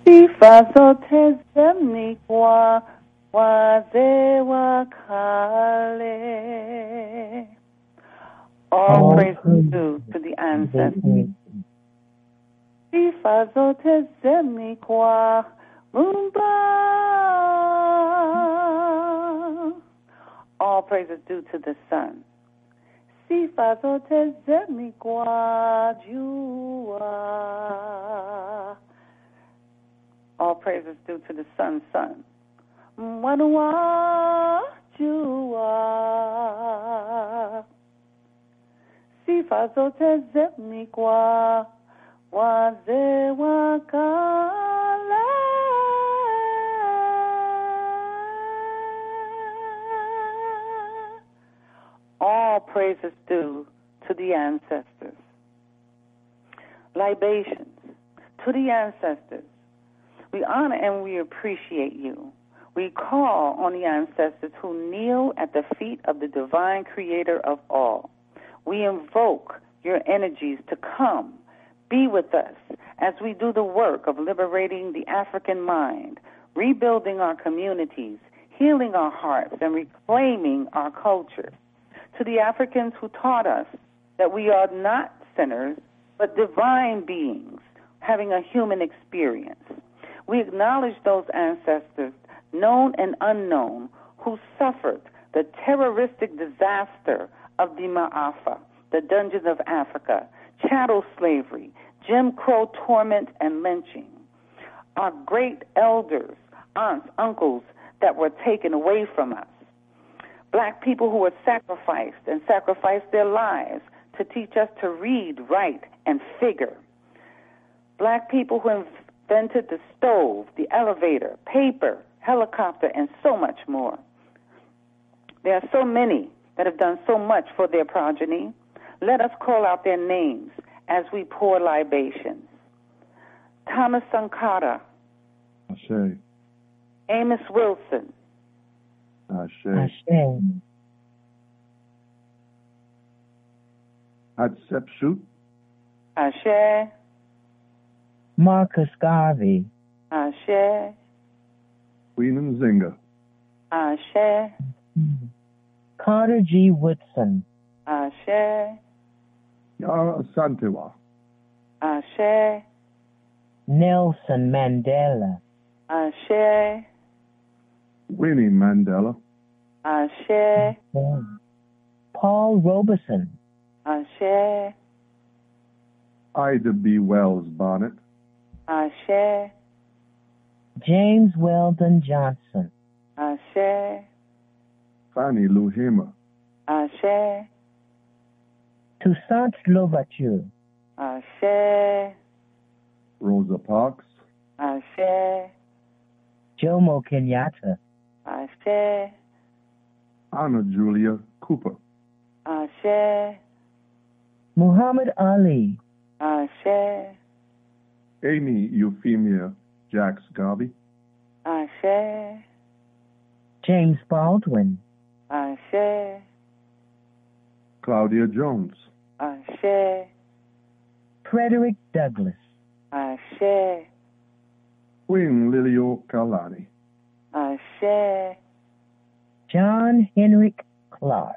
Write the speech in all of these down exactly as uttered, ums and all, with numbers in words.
Sifa zote zemnikwa wazee wa kale. All praise is due to the ancestors. Sifa zote zemnikwa Mumba. All praise is due to the sun. Sifa zote zemnikwa jua. All praise is due to the sun, sun. Mwanua jua. Sifa zote zemnikwa wazee wa kale. All praise is due to the ancestors. Libations to the ancestors. We honor and we appreciate you. We call on the ancestors who kneel at the feet of the divine creator of all. We invoke your energies to come, be with us as we do the work of liberating the African mind, rebuilding our communities, healing our hearts, and reclaiming our culture. To the Africans who taught us that we are not sinners, but divine beings having a human experience. We acknowledge those ancestors, known and unknown, who suffered the terroristic disaster of the Ma'afa, the dungeons of Africa, chattel slavery, Jim Crow torment and lynching. Our great elders, aunts, uncles that were taken away from us. Black people who were sacrificed and sacrificed their lives to teach us to read, write, and figure. Black people who invented the stove, the elevator, paper, helicopter, and so much more. There are so many that have done so much for their progeny. Let us call out their names as we pour libations. Thomas Sankara. Ashe. Amos Wilson. Ashe. Ashe. Hatshepsut. Ashe. Marcus Garvey. Ashe. Queen Nzinga. Ashe. Carter G. Woodson. Ashe. Yara Asantewa. Ashe. Nelson Mandela. Ashe. Winnie Mandela. Ashe. Paul Robeson. Ashe. Ida B. Wells Bonnet. Ashe. James Weldon Johnson. Ashe. Fannie Lou Hamer. Ashe. Toussaint Louverture. Ashe. Rosa Parks. Ashe. Jomo Kenyatta. Ashe. Anna Julia Cooper. Ashe. Muhammad Ali. Ashe. Amy Euphemia Jacks Garvey. Ashe. James Baldwin. Ashe. Claudia Jones. Ashe. Frederick Douglass. Ashe. Queen Lilio Kalani. Ashe. John Henrik Clark.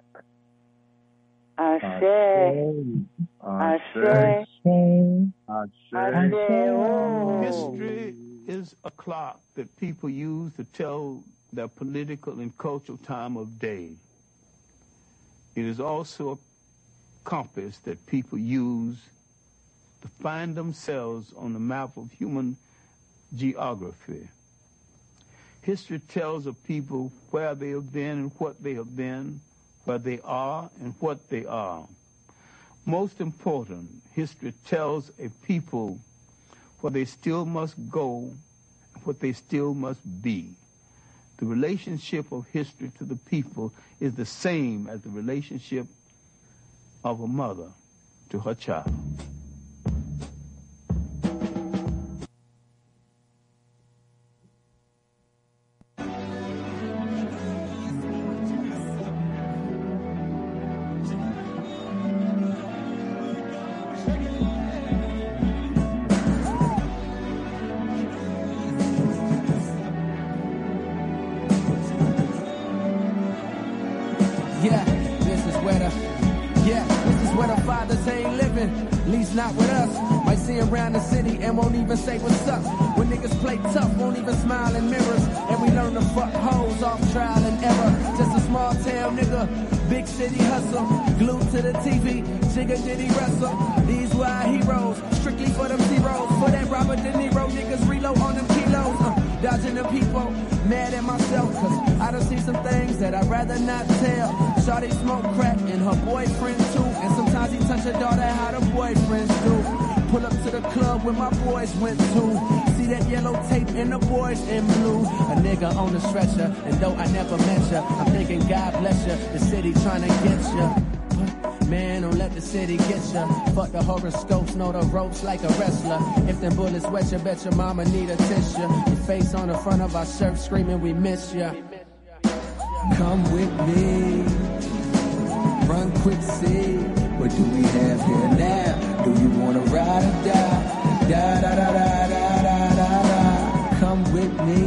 Ashe. Ashe. Ashe. Ashe. History is a clock that people use to tell their political and cultural time of day. It is also a compass that people use to find themselves on the map of human geography. History tells of people where they have been and what they have been, where they are and what they are. Most important, history tells a people where they still must go and what they still must be. The relationship of history to the people is the same as the relationship of a mother to her child. not with us. Might see him around the city and won't even say what's up. When niggas play tough, won't even smile in mirrors. And we learn to fuck hoes off trial and error. Just a small town nigga, big city hustle. Glued to the T V, jigga diddy wrestle. These were our heroes, strictly for them zeros. For that Robert De Niro, niggas reload on them kilos. Uh, dodging the people, mad at myself, cause I done seen some things that I'd rather not tell. Shawty smoke crack and her boyfriend too. And sometimes he touch her daughter how the boyfriends do. Pull up to the club where my boys went to. See that yellow tape and the boys in blue. A nigga on the stretcher, and though I never met ya, I'm thinking God bless ya, the city trying to get ya. Man, don't let the city get ya. Fuck the horoscopes, know the ropes like a wrestler. If them bullets wet ya, bet your mama need a tissue. Your face on the front of our shirt screaming we miss ya. Come with me, run quick, see what do we have here now? Do you wanna ride or die? Da da da da da da da da. Come with me,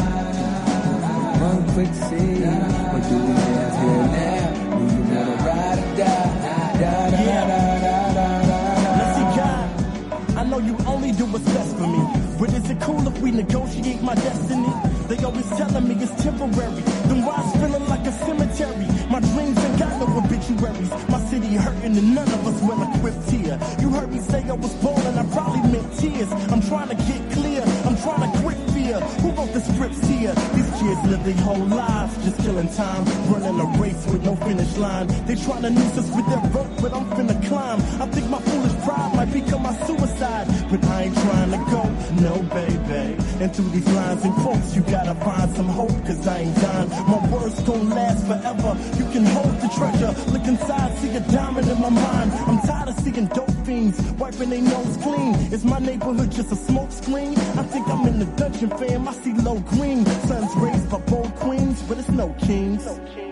run quick, see what do we have here now? Do you wanna ride or die? Da da da da da da da. Let's see, God, I know you only do what's best for me, but is it cool if we negotiate my destiny? They always telling me it's temporary. Then why it's feeling like a cemetery? My dreams ain't got no obituaries. My city hurting and none of us well equipped here. You heard me say I was ballin', I probably meant tears. I'm trying to get clear, I'm trying to quit fear. Who wrote the scripts here? These kids live their whole lives just killing time, running a race with no finish line. They trying to noose us with their rope, but I'm finna climb. I think my foolish pride might become my suicide, but I ain't trying to go, no baby. And through these lines and quotes, you gotta find some hope, cause I ain't dying. My words gon' last forever. You can hold the treasure, look inside, see a diamond in my mind. I'm tired of seeing dope fiends wiping their nose clean. Is my neighborhood just a smoke screen? I think I'm in the dungeon, fam. I see low green. Sons raised by bold queens, but it's no kings.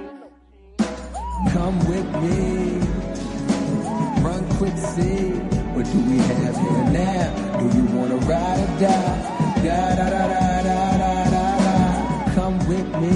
Come with me, run quick, see what do we have here now? Do you wanna ride or die? Da da da da da da da da. Come with me,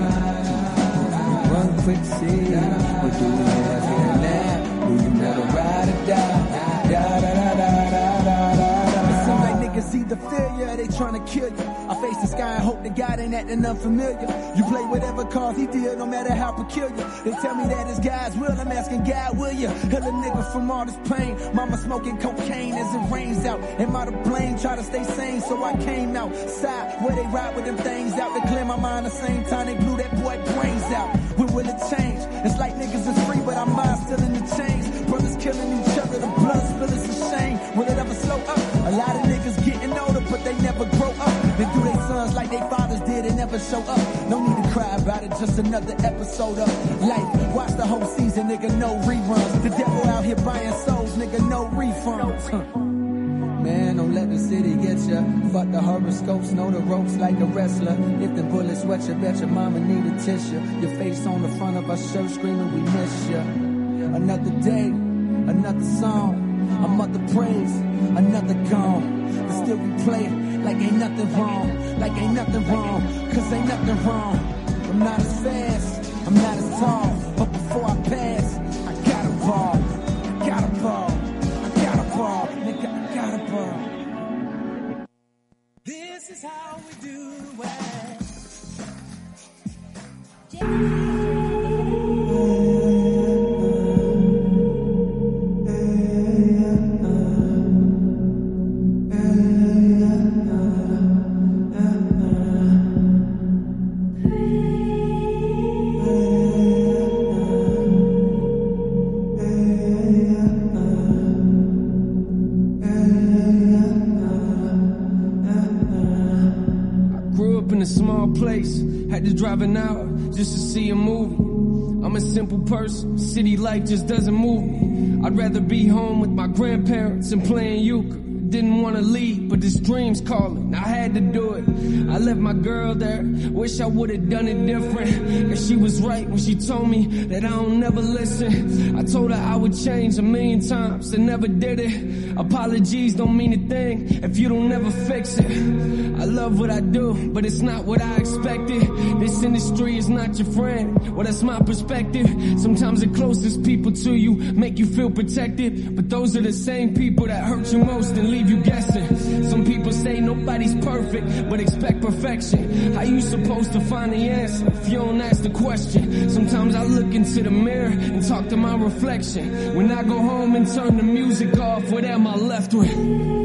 run quick, see what do we have here now? Do you wanna ride or die? Da da da da da da da. Some like niggas either feel ya, they tryna kill you. I face the sky and hope to God ain't acting unfamiliar. You play whatever cause he did, no matter how peculiar. They tell me that it's God's will, I'm asking God, will ya? Heal a nigga from all this pain. Mama smoking cocaine as it rains out. Am I to blame? Try to stay sane, so I came outside where they ride with them things out to clear my mind. The same time they blew that boy brains out. When will it change? It's like niggas is free, but our minds still in the chains. Brothers killing each other, the blood spill is a shame. Will it ever slow up? A lot of niggas getting older, but they never grow up. They do their sons like they fathers did and never show up. No need to cry about it, just another episode of life. Watch the whole season, nigga, no reruns. The devil out here buying souls, nigga, no refunds. Man, don't let the city get ya. Fuck the horoscopes, know the ropes like a wrestler. If the bullets wet ya, bet your mama need a tissue. Your face on the front of our shirt screaming we miss ya. Another day, another song, a mother praise, another gone. But still we play it like ain't nothing wrong, like ain't nothing wrong, cause ain't nothing wrong. I'm not as fast, I'm not as tall, but before I pass, I gotta ball, I gotta ball, I gotta ball, nigga, I gotta ball. This is how we do it. Had to drive an hour just to see a movie. I'm a simple person, city life just doesn't move me. I'd rather be home with my grandparents and playing euchre. Didn't want to leave, but this dream's calling. I had to do it. I left my girl there. Wish I would have done it different. Cause she was right when she told me that I don't never listen. I told her I would change a million times and never did it. Apologies don't mean a thing if you don't never fix it. I love what I do, but it's not what I expected. This industry is not your friend. Well, that's my perspective. Sometimes the closest people to you make you feel protected, but those are the same people that hurt you most and leave you guessing. Some people say nobody's perfect, but expect perfection. How you supposed to find the answer if you don't ask the question? Sometimes I look into the mirror and talk to my reflection. When I go home and turn the music off, what am I left with?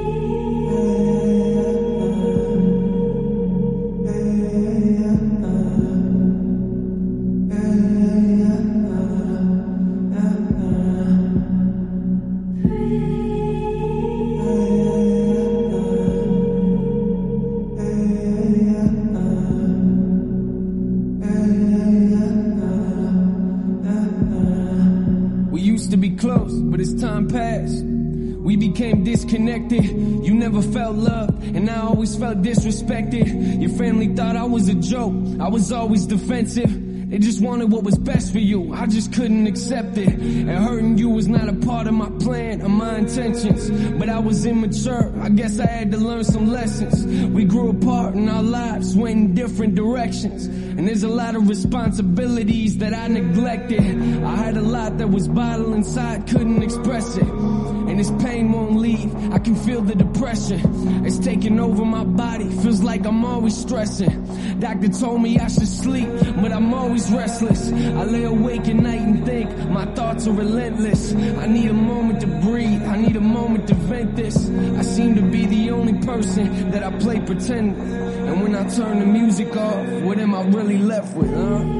Became disconnected. You never felt loved, and I always felt disrespected. Your family thought I was a joke. I was always defensive. They just wanted what was best for you. I just couldn't accept it. And hurting you was not a part of my plan or my intentions. But I was immature. I guess I had to learn some lessons. We grew apart and our lives went in different directions. And there's a lot of responsibilities that I neglected. I had a lot that was bottled inside, couldn't express it. And this pain won't leave. I can feel the depression. It's taking over my body. Feels like I'm always stressing. Doctor told me I should sleep, but I'm always restless. I lay awake at night and think my thoughts are relentless. I need a moment to breathe. I need a moment to vent this. I seem to be the only person that I play pretend with. And when I turn the music off, what am I really left with, huh?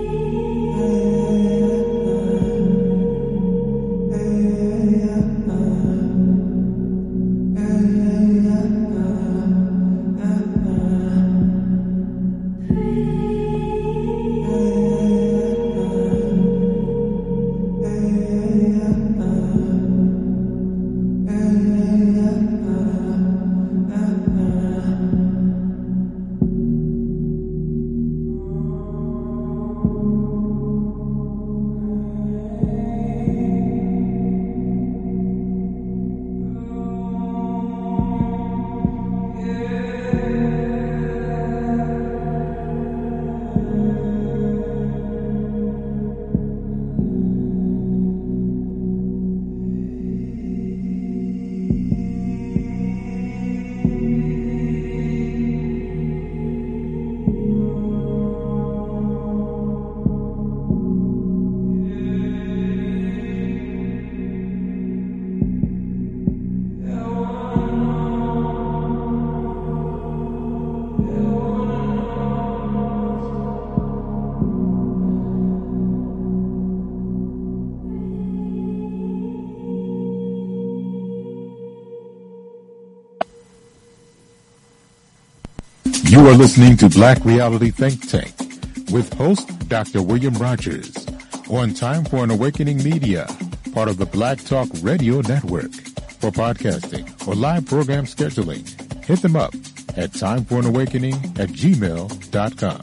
You are listening to Black Reality Think Tank with host Doctor William Rogers on Time for an Awakening Media, part of the Black Talk Radio Network. For podcasting or live program scheduling, hit them up at timeforanawakening at gmail dot com.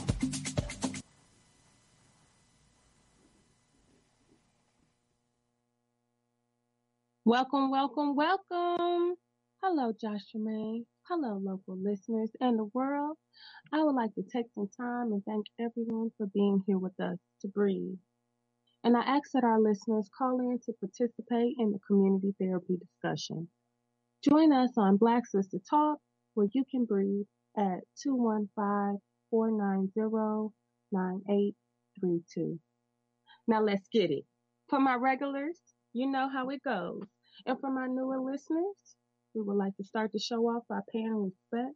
Welcome, welcome, welcome. Hello, Josh Tremaine. Hello, local listeners and the world. I would like to take some time and thank everyone for being here with us to breathe. And I ask that our listeners call in to participate in the community therapy discussion. Join us on Black Sister Talk, where you can breathe at two one five, four nine zero, nine eight three two. Now let's get it. For my regulars, you know how it goes. And for my newer listeners, we would like to start the show off by paying respect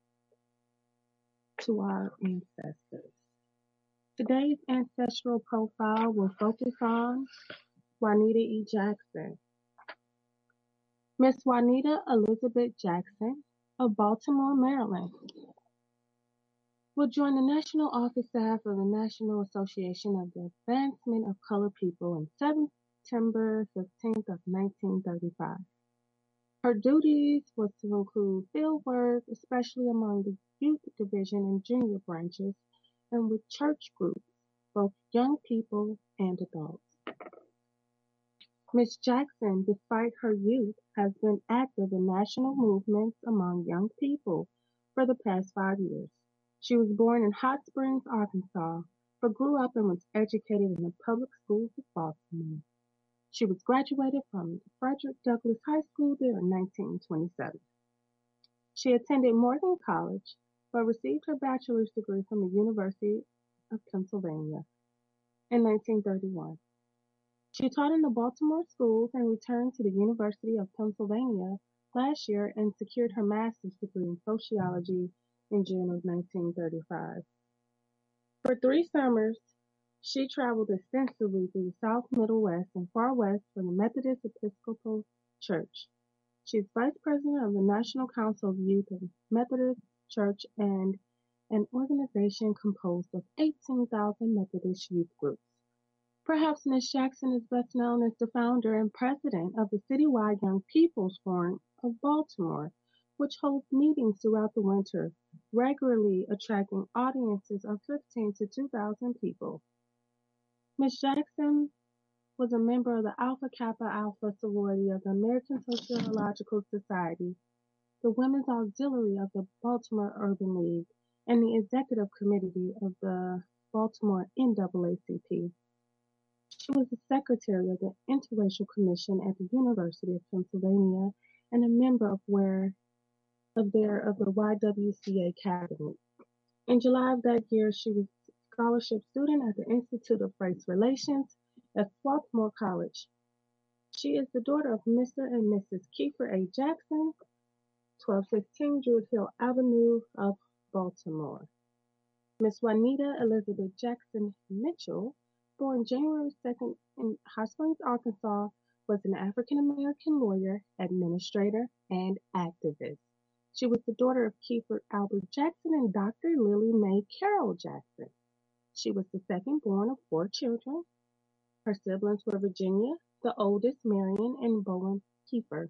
to our ancestors. Today's ancestral profile will focus on Juanita E. Jackson. Miss Juanita Elizabeth Jackson of Baltimore, Maryland, will join the National Office Staff of the National Association of the Advancement of Colored People on September fifteenth of nineteen thirty-five. Her duties was to include field work, especially among the youth division and junior branches, and with church groups, both young people and adults. Miss Jackson, despite her youth, has been active in national movements among young people for the past five years. She was born in Hot Springs, Arkansas, but grew up and was educated in the public schools of Baltimore. She was graduated from Frederick Douglass High School there in nineteen twenty-seven. She attended Morgan College, but received her bachelor's degree from the University of Pennsylvania in nineteen thirty-one. She taught in the Baltimore schools and returned to the University of Pennsylvania last year and secured her master's degree in sociology in June of nineteen thirty-five. For three summers, she traveled extensively through the South, Middle West, and Far West for the Methodist Episcopal Church. She is vice president of the National Council of Youth and Methodist Church and an organization composed of eighteen thousand Methodist youth groups. Perhaps Miz Jackson is best known as the founder and president of the citywide Young People's Forum of Baltimore, which holds meetings throughout the winter, regularly attracting audiences of fifteen to two thousand people. Miz Jackson was a member of the Alpha Kappa Alpha sorority of the American Sociological Society, the Women's Auxiliary of the Baltimore Urban League, and the executive committee of the Baltimore N double A C P. She was the secretary of the Interracial Commission at the University of Pennsylvania and a member of where of their of the Y W C A cabinet. In July of that year, she was a scholarship student at the Institute of Race Relations at Swarthmore College. She is the daughter of Mister and Missus Kiefer A. Jackson, twelve sixteen Druid Hill Avenue of Baltimore. Miss Juanita Elizabeth Jackson Mitchell, born January second in Hot Springs, Arkansas, was an African-American lawyer, administrator, and activist. She was the daughter of Kiefer Albert Jackson and Doctor Lily Mae Carroll Jackson. She was the second born of four children. Her siblings were Virginia, the oldest, Marion, and Bowen Kiefer.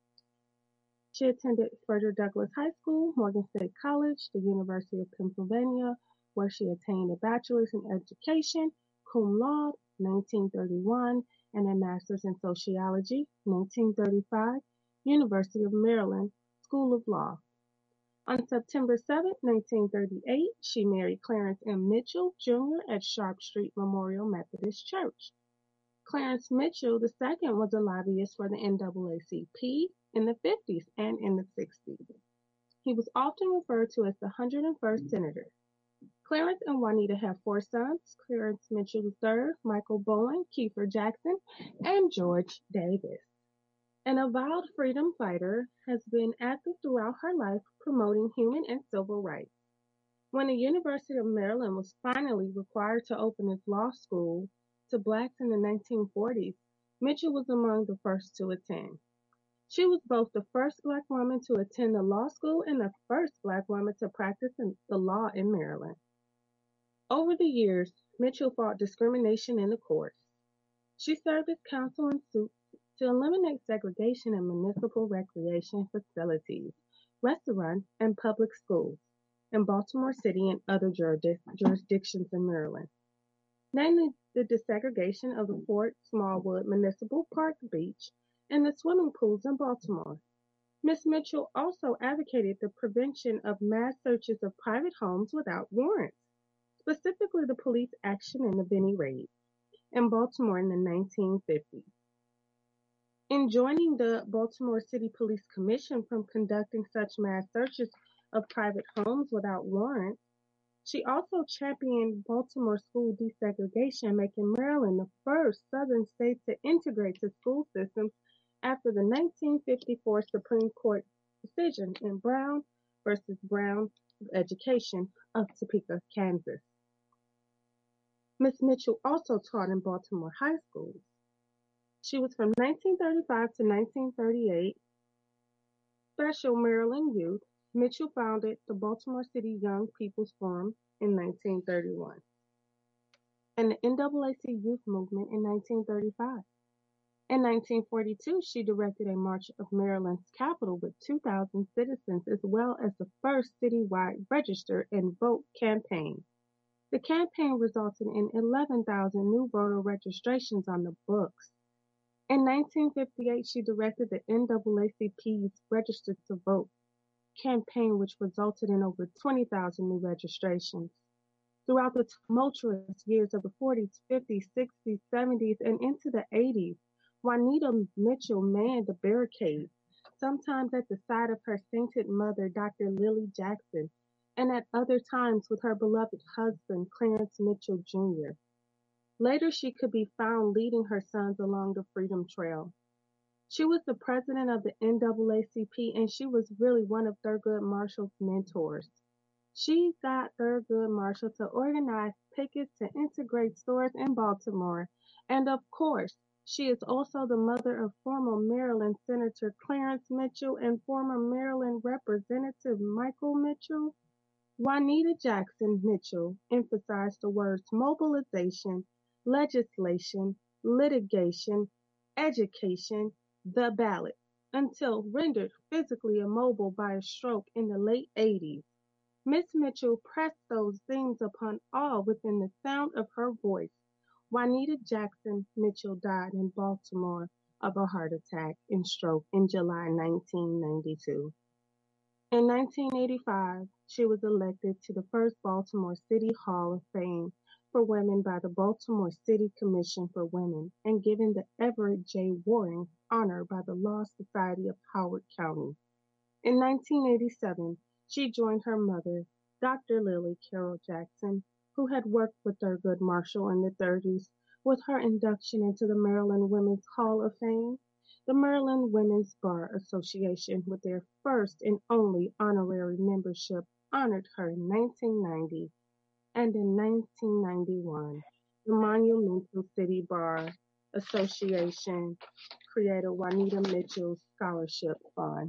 She attended Frederick Douglass High School, Morgan State College, the University of Pennsylvania, where she attained a bachelor's in education, cum laude, nineteen thirty-one, and a master's in sociology, nineteen thirty-five, University of Maryland, School of Law. On September seventh, nineteen thirty-eight, she married Clarence M. Mitchell, Junior at Sharp Street Memorial Methodist Church. Clarence Mitchell the second was a lobbyist for the N double A C P in the fifties and in the sixties. He was often referred to as the one hundred first Senator. Clarence and Juanita have four sons, Clarence Mitchell the third, Michael Bowen, Kiefer Jackson, and George Davis. An avowed freedom fighter, has been active throughout her life promoting human and civil rights. When the University of Maryland was finally required to open its law school to blacks in the nineteen forties, Mitchell was among the first to attend. She was both the first black woman to attend the law school and the first black woman to practice in the law in Maryland. Over the years, Mitchell fought discrimination in the courts. She served as counsel in suits to eliminate segregation in municipal recreation facilities, restaurants, and public schools in Baltimore City and other jurisdic- jurisdictions in Maryland, namely the desegregation of the Fort Smallwood Municipal Park Beach and the swimming pools in Baltimore. Miz Mitchell also advocated the prevention of mass searches of private homes without warrants, specifically the police action in the Benny raid in Baltimore in the nineteen fifties. In joining the Baltimore City Police Commission from conducting such mass searches of private homes without warrants, she also championed Baltimore school desegregation, making Maryland the first southern state to integrate the school systems after the nineteen fifty-four Supreme Court decision in Brown versus Brown of Education of Topeka, Kansas. Miz Mitchell also taught in Baltimore high schools. She was from nineteen thirty-five to nineteen thirty-eight. Special Maryland Youth, Mitchell founded the Baltimore City Young People's Forum in nineteen thirty-one and the N double A C Youth Movement in nineteen thirty-five. In nineteen forty-two, she directed a march of Maryland's capital with two thousand citizens, as well as the first citywide register and vote campaign. The campaign resulted in eleven thousand new voter registrations on the books. In nineteen fifty-eight, she directed the N double A C P's Register to Vote. campaign which resulted in over twenty thousand new registrations. Throughout the tumultuous years of the forties, fifties, sixties, seventies, and into the eighties, Juanita Mitchell manned the barricades, sometimes at the side of her sainted mother, Doctor Lily Jackson, and at other times with her beloved husband, Clarence Mitchell Junior Later, she could be found leading her sons along the Freedom Trail. She was the president of the N double A C P, and she was really one of Thurgood Marshall's mentors. She got Thurgood Marshall to organize pickets to integrate stores in Baltimore. And of course, she is also the mother of former Maryland Senator Clarence Mitchell and former Maryland Representative Michael Mitchell. Juanita Jackson Mitchell emphasized the words mobilization, legislation, litigation, education, the ballot, until rendered physically immobile by a stroke in the late eighties. Miss Mitchell pressed those themes upon all within the sound of her voice. Juanita Jackson Mitchell died in Baltimore of a heart attack and stroke in July nineteen ninety-two. In nineteen eighty-five, she was elected to the first Baltimore City Hall of Fame for Women by the Baltimore City Commission for Women and given the Everett J. Waring Honor by the Law Society of Howard County. In nineteen eighty-seven, she joined her mother, Doctor Lily Carroll Jackson, who had worked with Thurgood Marshall in the thirties, with her induction into the Maryland Women's Hall of Fame. The Maryland Women's Bar Association, with their first and only honorary membership, honored her in nineteen ninety, and in nineteen ninety-one, the Monumental City Bar Association created Juanita Mitchell Scholarship Fund.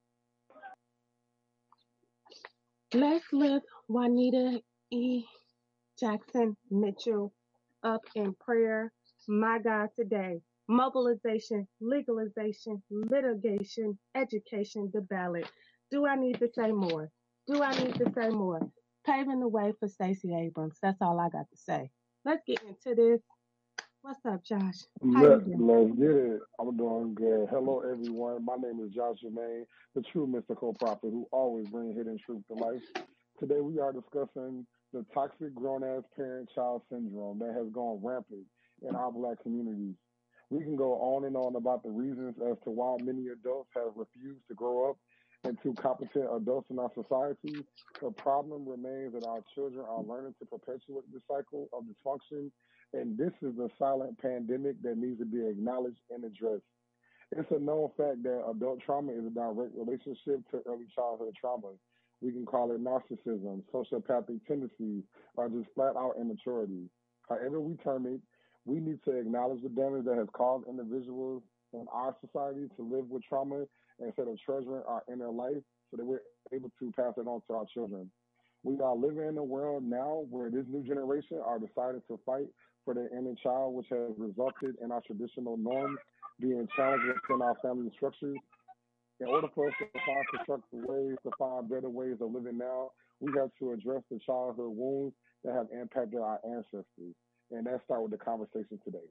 Let's lift Juanita E. Jackson Mitchell up in prayer. My God, today, mobilization, legalization, litigation, education, the ballot. Do I need to say more? Do I need to say more? Paving the way for Stacey Abrams. That's all I got to say. Let's get into this. What's up, Josh? How Let, you doing? let's get it. I'm doing good. Hello, everyone. My name is Josh Jermaine, the true mystical prophet who always brings hidden truth to life. Today, we are discussing the toxic grown-ass parent-child syndrome that has gone rampant in our Black communities. We can go on and on about the reasons as to why many adults have refused to grow up into competent adults in our society. The problem remains that our children are learning to perpetuate the cycle of dysfunction, and this is a silent pandemic that needs to be acknowledged and addressed. It's a known fact that adult trauma is a direct relationship to early childhood trauma. We can call it narcissism, sociopathic tendencies, or just flat-out immaturity. However we term it, we need to acknowledge the damage that has caused individuals in our society to live with trauma instead of treasuring our inner life so that we're able to pass it on to our children. We are living in a world now where this new generation are deciding to fight for their inner child, which has resulted in our traditional norms being challenged within our family structures. In order for us to find constructive ways, to find better ways of living now, we have to address the childhood wounds that have impacted our ancestors. And let's start with the conversation today.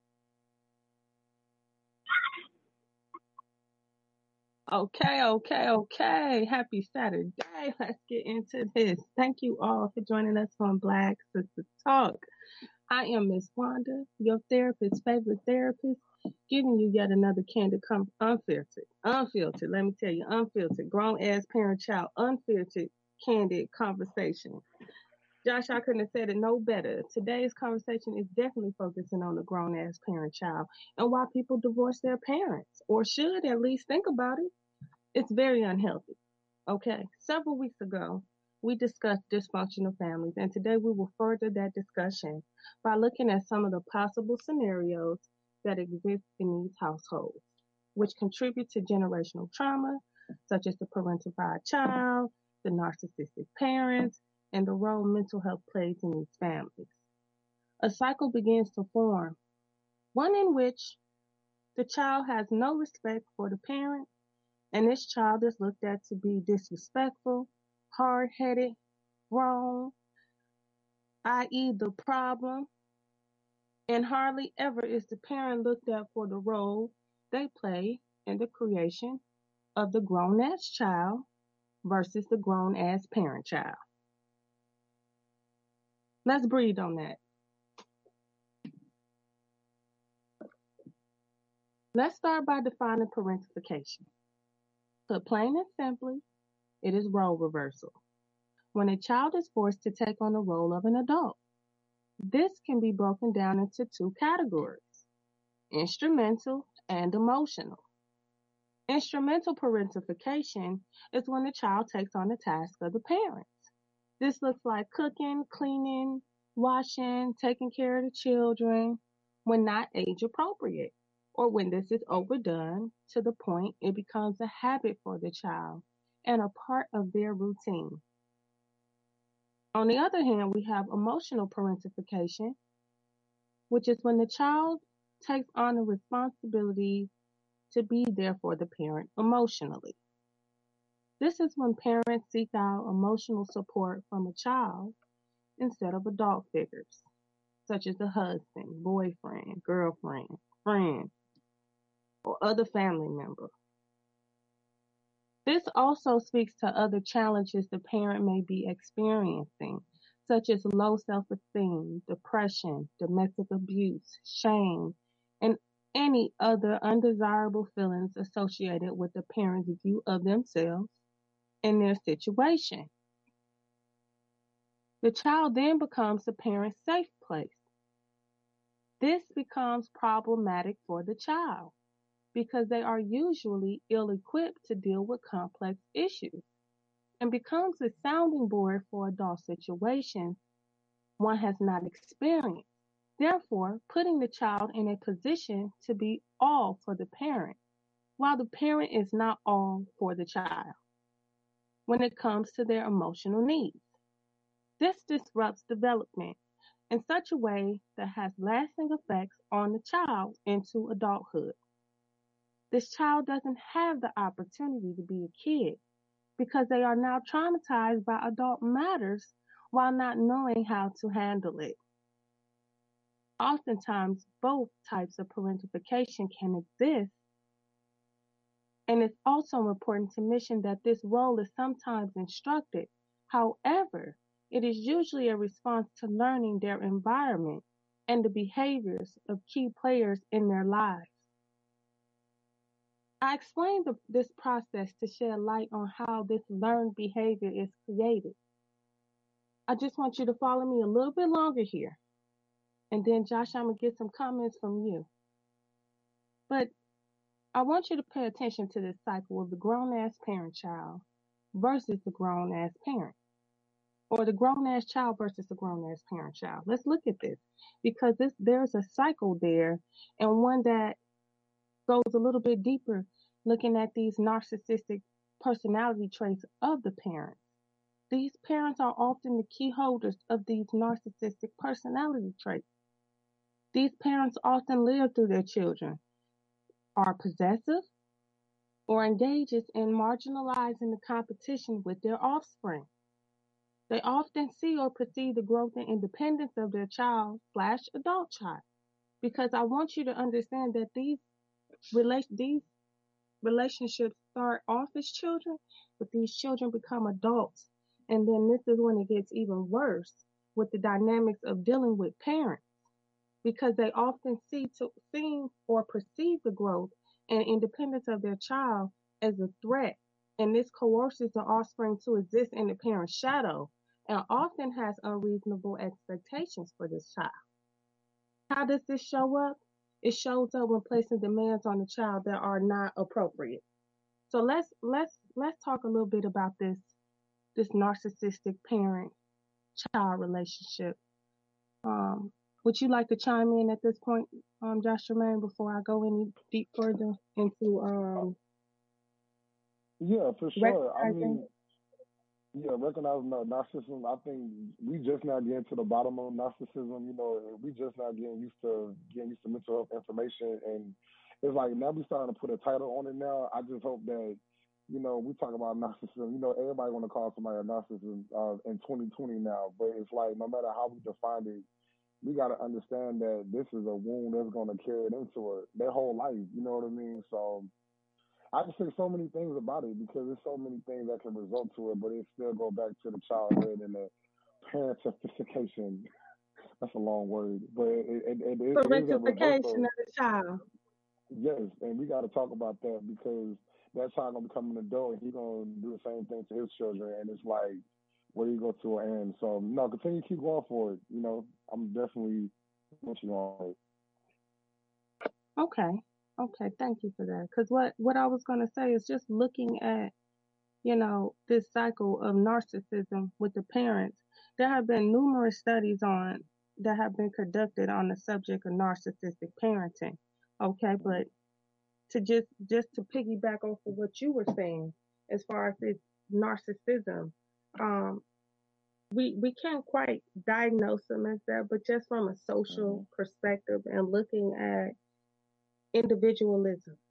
Okay, okay, okay. Happy Saturday. Let's get into this. Thank you all for joining us on Black Sister Talk. I am Miss Wanda, your therapist, favorite therapist, giving you yet another candid, com- unfiltered, unfiltered, let me tell you, unfiltered, grown-ass parent-child, unfiltered, candid conversation. Josh, I couldn't have said it no better. Today's conversation is definitely focusing on the grown-ass parent-child and why people divorce their parents, or should at least think about it. It's very unhealthy. Okay, several weeks ago, we discussed dysfunctional families, and today we will further that discussion by looking at some of the possible scenarios that exist in these households, which contribute to generational trauma, such as the parentified child, the narcissistic parents, and the role mental health plays in these families. A cycle begins to form, one in which the child has no respect for the parent, and this child is looked at to be disrespectful, hard-headed, wrong, that is the problem, and hardly ever is the parent looked at for the role they play in the creation of the grown-ass child versus the grown-ass parent-child. Let's breathe on that. Let's start by defining parentification. Put plain and simply, it is role reversal. When a child is forced to take on the role of an adult. This can be broken down into two categories, instrumental and emotional. Instrumental parentification is when the child takes on the task of the parents. This looks like cooking, cleaning, washing, taking care of the children when not age appropriate, or when this is overdone to the point it becomes a habit for the child and a part of their routine. On the other hand, we have emotional parentification, which is when the child takes on the responsibility to be there for the parent emotionally. This is when parents seek out emotional support from a child instead of adult figures, such as a husband, boyfriend, girlfriend, friend, or other family member. This also speaks to other challenges the parent may be experiencing, such as low self-esteem, depression, domestic abuse, shame, and any other undesirable feelings associated with the parent's view of themselves and their situation. The child then becomes the parent's safe place. This becomes problematic for the child because they are usually ill-equipped to deal with complex issues and becomes a sounding board for adult situations one has not experienced, therefore putting the child in a position to be all for the parent, while the parent is not all for the child when it comes to their emotional needs. This disrupts development in such a way that has lasting effects on the child into adulthood. This child doesn't have the opportunity to be a kid because they are now traumatized by adult matters while not knowing how to handle it. Oftentimes, both types of parentification can exist, and it's also important to mention that this role is sometimes instructed. However, it is usually a response to learning their environment and the behaviors of key players in their lives. I explained the, this process to shed light on how this learned behavior is created. I just want you to follow me a little bit longer here. And then, Josh, I'm going to get some comments from you. But I want you to pay attention to this cycle of the grown-ass parent-child versus the grown-ass parent. Or the grown-ass child versus the grown-ass parent-child. Let's look at this. Because this, there's a cycle there, and one that goes a little bit deeper, looking at these narcissistic personality traits of the parents. These parents are often the key holders of these narcissistic personality traits. These parents often live through their children, are possessive, or engages in marginalizing the competition with their offspring. They often see or perceive the growth and independence of their child slash adult child. Because I want you to understand that these relate these relationships start off as children, but these children become adults. And then this is when it gets even worse with the dynamics of dealing with parents, because they often see to see or perceive the growth and independence of their child as a threat. And this coerces the offspring to exist in the parent's shadow and often has unreasonable expectations for this child. How does this show up? It shows up when placing demands on the child that are not appropriate. So let's let's let's talk a little bit about this this narcissistic parent-child relationship. Um, would you like to chime in at this point, um, Josh Jermaine, before I go any deep further into um? Yeah, for sure. I mean, yeah, recognizing the narcissism. I think we just now getting to the bottom of narcissism. You know, we just now getting used to getting used to mental health information, and it's like now we starting to put a title on it. Now, I just hope that, you know, we talk about narcissism. You know, everybody want to call somebody a narcissist uh, in twenty twenty now, but it's like no matter how we define it, we got to understand that this is a wound that's going to carry it into it their whole life. You know what I mean? So I just think so many things about it because there's so many things that can result to it, but it still go back to the childhood and the parentification. That's a long word, but it, it, it, it, it is a Parentification reversal. of the child. Yes, and we got to talk about that because that child gonna become an adult and he gonna do the same thing to his children, and it's like, where do you go to an end? So no, continue to keep going for it. You know, I'm definitely with you on it. Okay. Okay. Thank you for that. Because what, what I was going to say is just looking at, you know, this cycle of narcissism with the parents. There have been numerous studies on that have been conducted on the subject of narcissistic parenting. Okay. But to just, just to piggyback off of what you were saying, as far as this narcissism, um, we, we can't quite diagnose them as that, but just from a social perspective and looking at individualism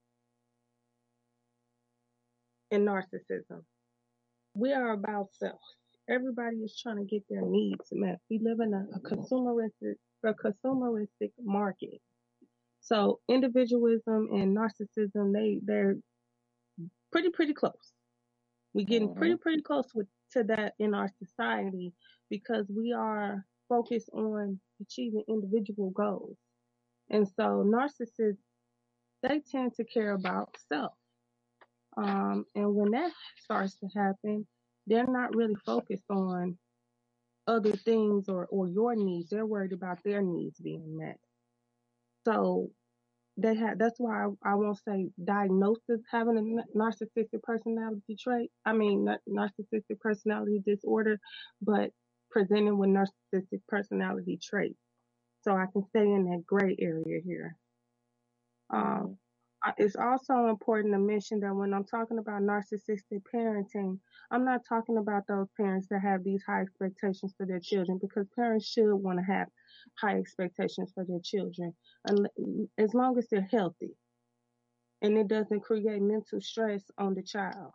and narcissism. We are about self. Everybody is trying to get their needs met. We live in a, a consumeristic, a consumeristic market. So individualism and narcissism, they they're pretty pretty close. We're getting Mm-hmm. pretty pretty close with to that in our society because we are focused on achieving individual goals. And so narcissists, they tend to care about self. Um, and when that starts to happen, they're not really focused on other things or, or your needs. They're worried about their needs being met. So they have, that's why I, I won't say diagnosis having a narcissistic personality trait. I mean, narcissistic personality disorder, but presenting with narcissistic personality traits. So I can stay in that gray area here. Um, It's also important to mention that when I'm talking about narcissistic parenting, I'm not talking about those parents that have these high expectations for their children, because parents should want to have high expectations for their children as long as they're healthy and it doesn't create mental stress on the child.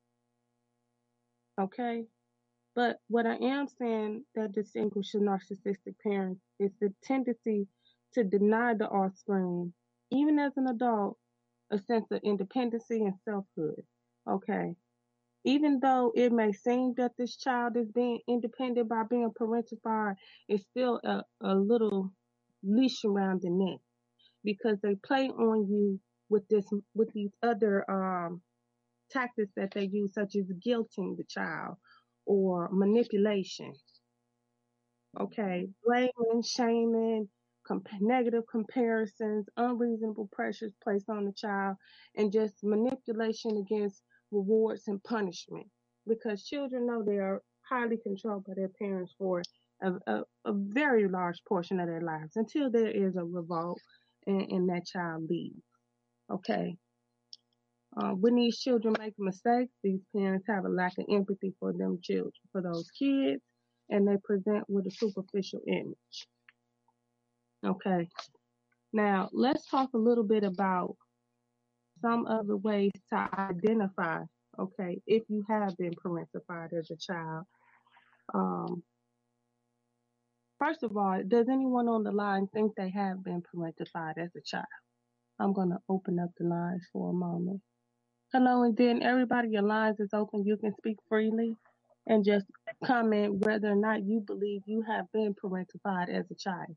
Okay? But what I am saying that distinguishes narcissistic parents is the tendency to deny the offspring, even as an adult, a sense of independency and selfhood. Okay. Even though it may seem that this child is being independent by being parentified, it's still a, a little leash around the neck because they play on you with this, with these other, um, tactics that they use, such as guilting the child or manipulation. Okay. Blaming, shaming, Comp- negative comparisons, unreasonable pressures placed on the child, and just manipulation against rewards and punishment. Because children know they are highly controlled by their parents for a, a, a very large portion of their lives until there is a revolt and, and that child leaves. Okay. Uh, when these children make mistakes, these parents have a lack of empathy for them children, for those kids, and they present with a superficial image. Okay. Now, let's talk a little bit about some of the ways to identify, okay, if you have been parentified as a child. Um, first of all, does anyone on the line think they have been parentified as a child? I'm going to open up the lines for a moment. Hello, and then everybody, your lines is open. You can speak freely and just comment whether or not you believe you have been parentified as a child.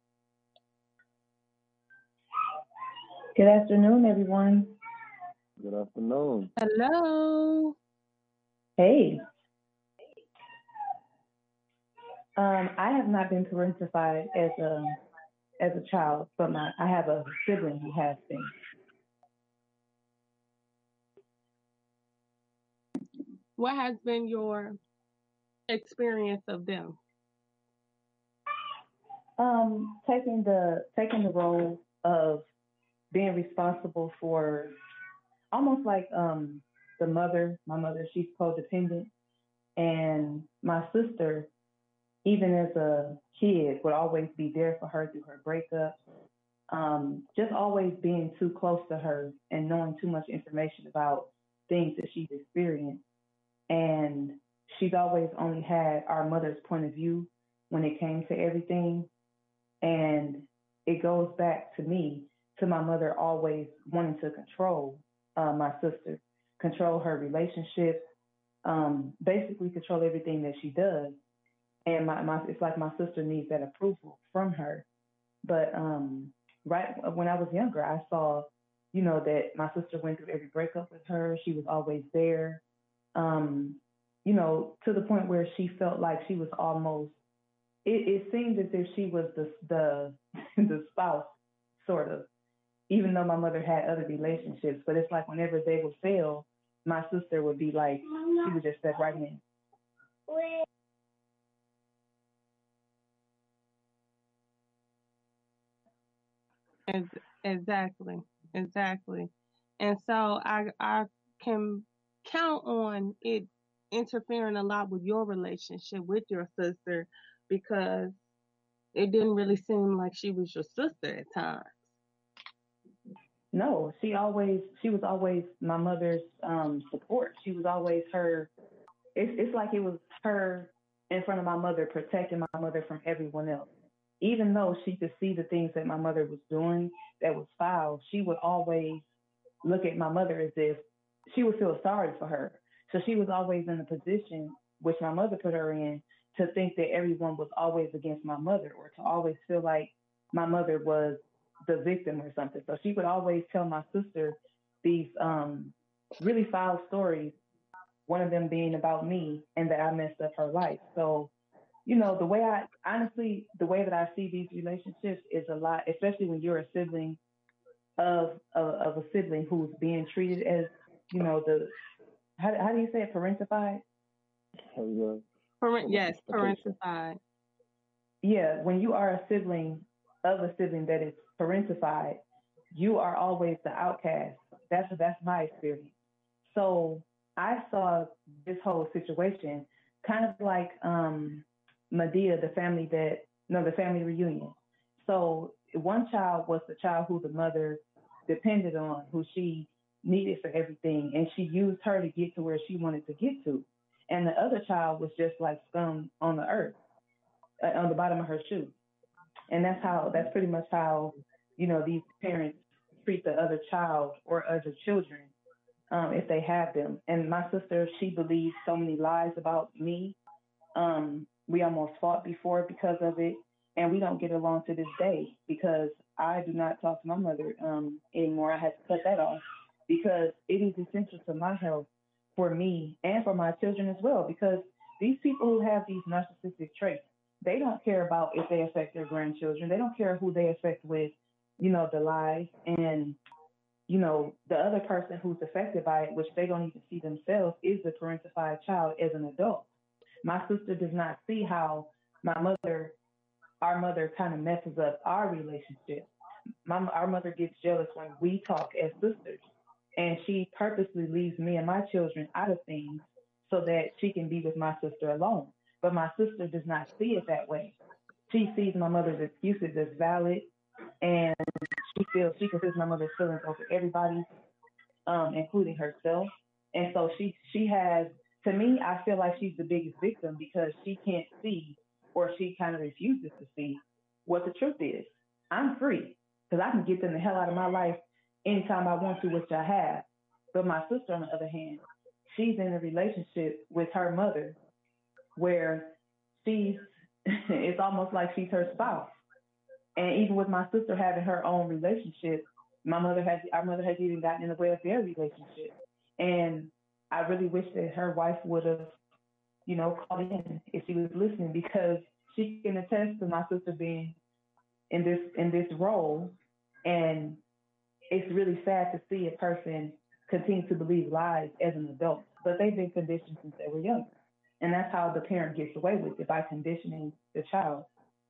Good afternoon, everyone. Good afternoon. Hello. Hey. Um, I have not been parentified as a as a child, but my I have a sibling who has been. What has been your experience of them? Um, taking the taking the role of being responsible for almost like um the mother, my mother, she's codependent, and my sister, even as a kid, would always be there for her through her breakups. Um, just always being too close to her and knowing too much information about things that she's experienced. And she's always only had our mother's point of view when it came to everything. And it goes back to me, to my mother always wanting to control uh, my sister, control her relationships, um, basically control everything that she does. And my, my it's like my sister needs that approval from her. But um, right when I was younger, I saw, you know, that my sister went through every breakup with her. She was always there, um, you know, to the point where she felt like she was almost. It, it seemed as if she was the the the spouse, sort of, even though my mother had other relationships. But it's like whenever they would fail, my sister would be like, she would just step right in. Exactly, exactly. And so I I can count on it interfering a lot with your relationship with your sister because it didn't really seem like she was your sister at times. No, she always she was always my mother's um, support. She was always her. It's it's like it was her in front of my mother, protecting my mother from everyone else. Even though she could see the things that my mother was doing that was foul, she would always look at my mother as if she would feel sorry for her. So she was always in a position, which my mother put her in, to think that everyone was always against my mother or to always feel like my mother was the victim or something. So she would always tell my sister these um, really foul stories, one of them being about me and that I messed up her life. So, you know, the way I, honestly, the way that I see these relationships is a lot, especially when you're a sibling of, of, of a sibling who's being treated as, you know, the, how, how do you say it, parentified? Oh, Parent, yes, parentified. Yeah, when you are a sibling of a sibling that is parentified, you are always the outcast. That's that's my experience. So I saw this whole situation kind of like um, Madea, the family that no, the family reunion. So one child was the child who the mother depended on, who she needed for everything, and she used her to get to where she wanted to get to. And the other child was just like scum on the earth, uh, on the bottom of her shoe. And that's how, that's pretty much how, you know, these parents treat the other child or other children, um, if they have them. And my sister, she believes so many lies about me. Um, we almost fought before because of it. And we don't get along to this day because I do not talk to my mother um, anymore. I had to cut that off because it is essential to my health, for me and for my children as well, because these people who have these narcissistic traits, they don't care about if they affect their grandchildren. They don't care who they affect with, you know, the lies. And, you know, the other person who's affected by it, which they don't even see themselves, is the parentified child as an adult. My sister does not see how my mother, our mother kind of messes up our relationship. My, our mother gets jealous when we talk as sisters. And she purposely leaves me and my children out of things so that she can be with my sister alone. But my sister does not see it that way. She sees my mother's excuses as valid, and she feels she considers my mother's feelings over everybody, um, including herself. And so she she has, to me, I feel like she's the biggest victim because she can't see, or she kind of refuses to see, what the truth is. I'm free because I can get them the hell out of my life anytime I want to, which I have. But my sister, on the other hand, she's in a relationship with her mother where she's, it's almost like she's her spouse. And even with my sister having her own relationship, my mother has, our mother has even gotten in the way of their relationship. And I really wish that her wife would have, you know, called in if she was listening, because she can attest to my sister being in this in this role. And it's really sad to see a person continue to believe lies as an adult, but they've been conditioned since they were young. And that's how the parent gets away with it, by conditioning the child.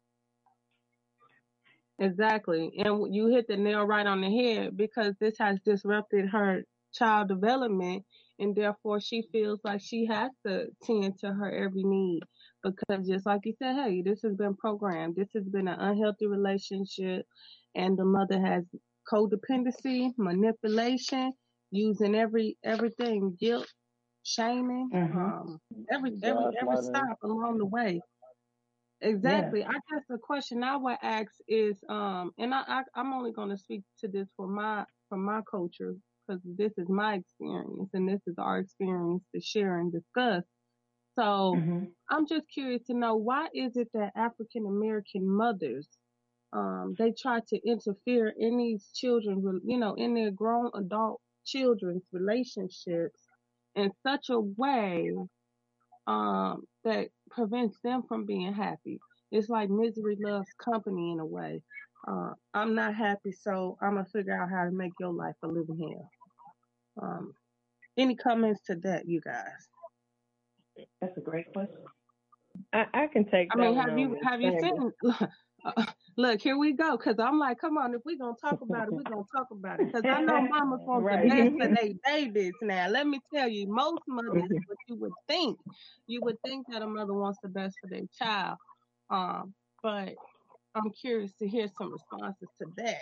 Exactly. And you hit the nail right on the head, because this has disrupted her child development, and therefore she feels like she has to tend to her every need, because just like you said, hey, this has been programmed. This has been an unhealthy relationship, and the mother has codependency, manipulation, using every everything, guilt, shaming, mm-hmm. um, every every every stop along the way. Exactly. Yeah. I guess the question I would ask is, um, and I, I I'm only going to speak to this for my from my culture because this is my experience and this is our experience to share and discuss. So mm-hmm. I'm just curious to know, why is it that African American mothers, um, they try to interfere in these children, you know, in their grown adult children's relationships in such a way um, that prevents them from being happy? It's like misery loves company in a way. Uh, I'm not happy, so I'm going to figure out how to make your life a living hell. Um, any comments to that, you guys? That's a great question. I, I can take I that mean, one have you, have you seen, uh, look, here we go. Cause I'm like, come on, if we're going to talk about it, we're going to talk about it. Cause I know mamas want right. the best for their babies now. Let me tell you, most mothers, what you would think, you would think that a mother wants the best for their child. Um, but I'm curious to hear some responses to that.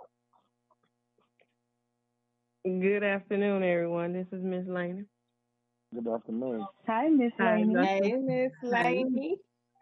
Good afternoon, everyone. This is Miss Laney. Good afternoon. Hi, Miss Laney. Hey, Miss Laney.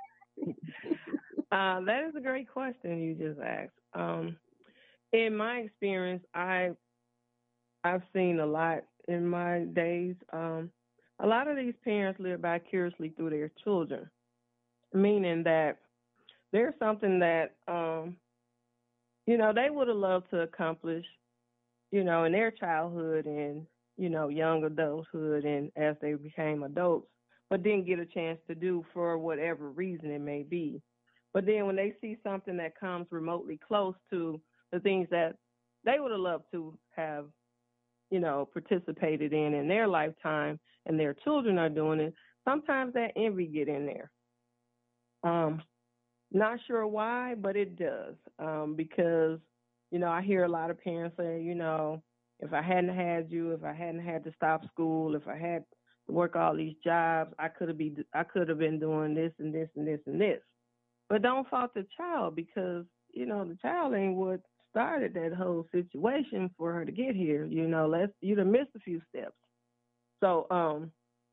uh, that is a great question you just asked. Um, in my experience, I I've seen a lot in my days. Um, a lot of these parents live vicariously through their children, meaning that there's something that um, you know they would have loved to accomplish, you know, in their childhood and you know, young adulthood and as they became adults, but didn't get a chance to do for whatever reason it may be. But then when they see something that comes remotely close to the things that they would have loved to have, you know, participated in in their lifetime and their children are doing it, sometimes that envy get in there. Um, not sure why, but it does. Um, because, you know, I hear a lot of parents say, you know, if I hadn't had you, if I hadn't had to stop school, if I had to work all these jobs, I could have be I could have been doing this and this and this and this. But don't fault the child because, you know, the child ain't what started that whole situation for her to get here. You know, let's you'd have missed a few steps. So, um,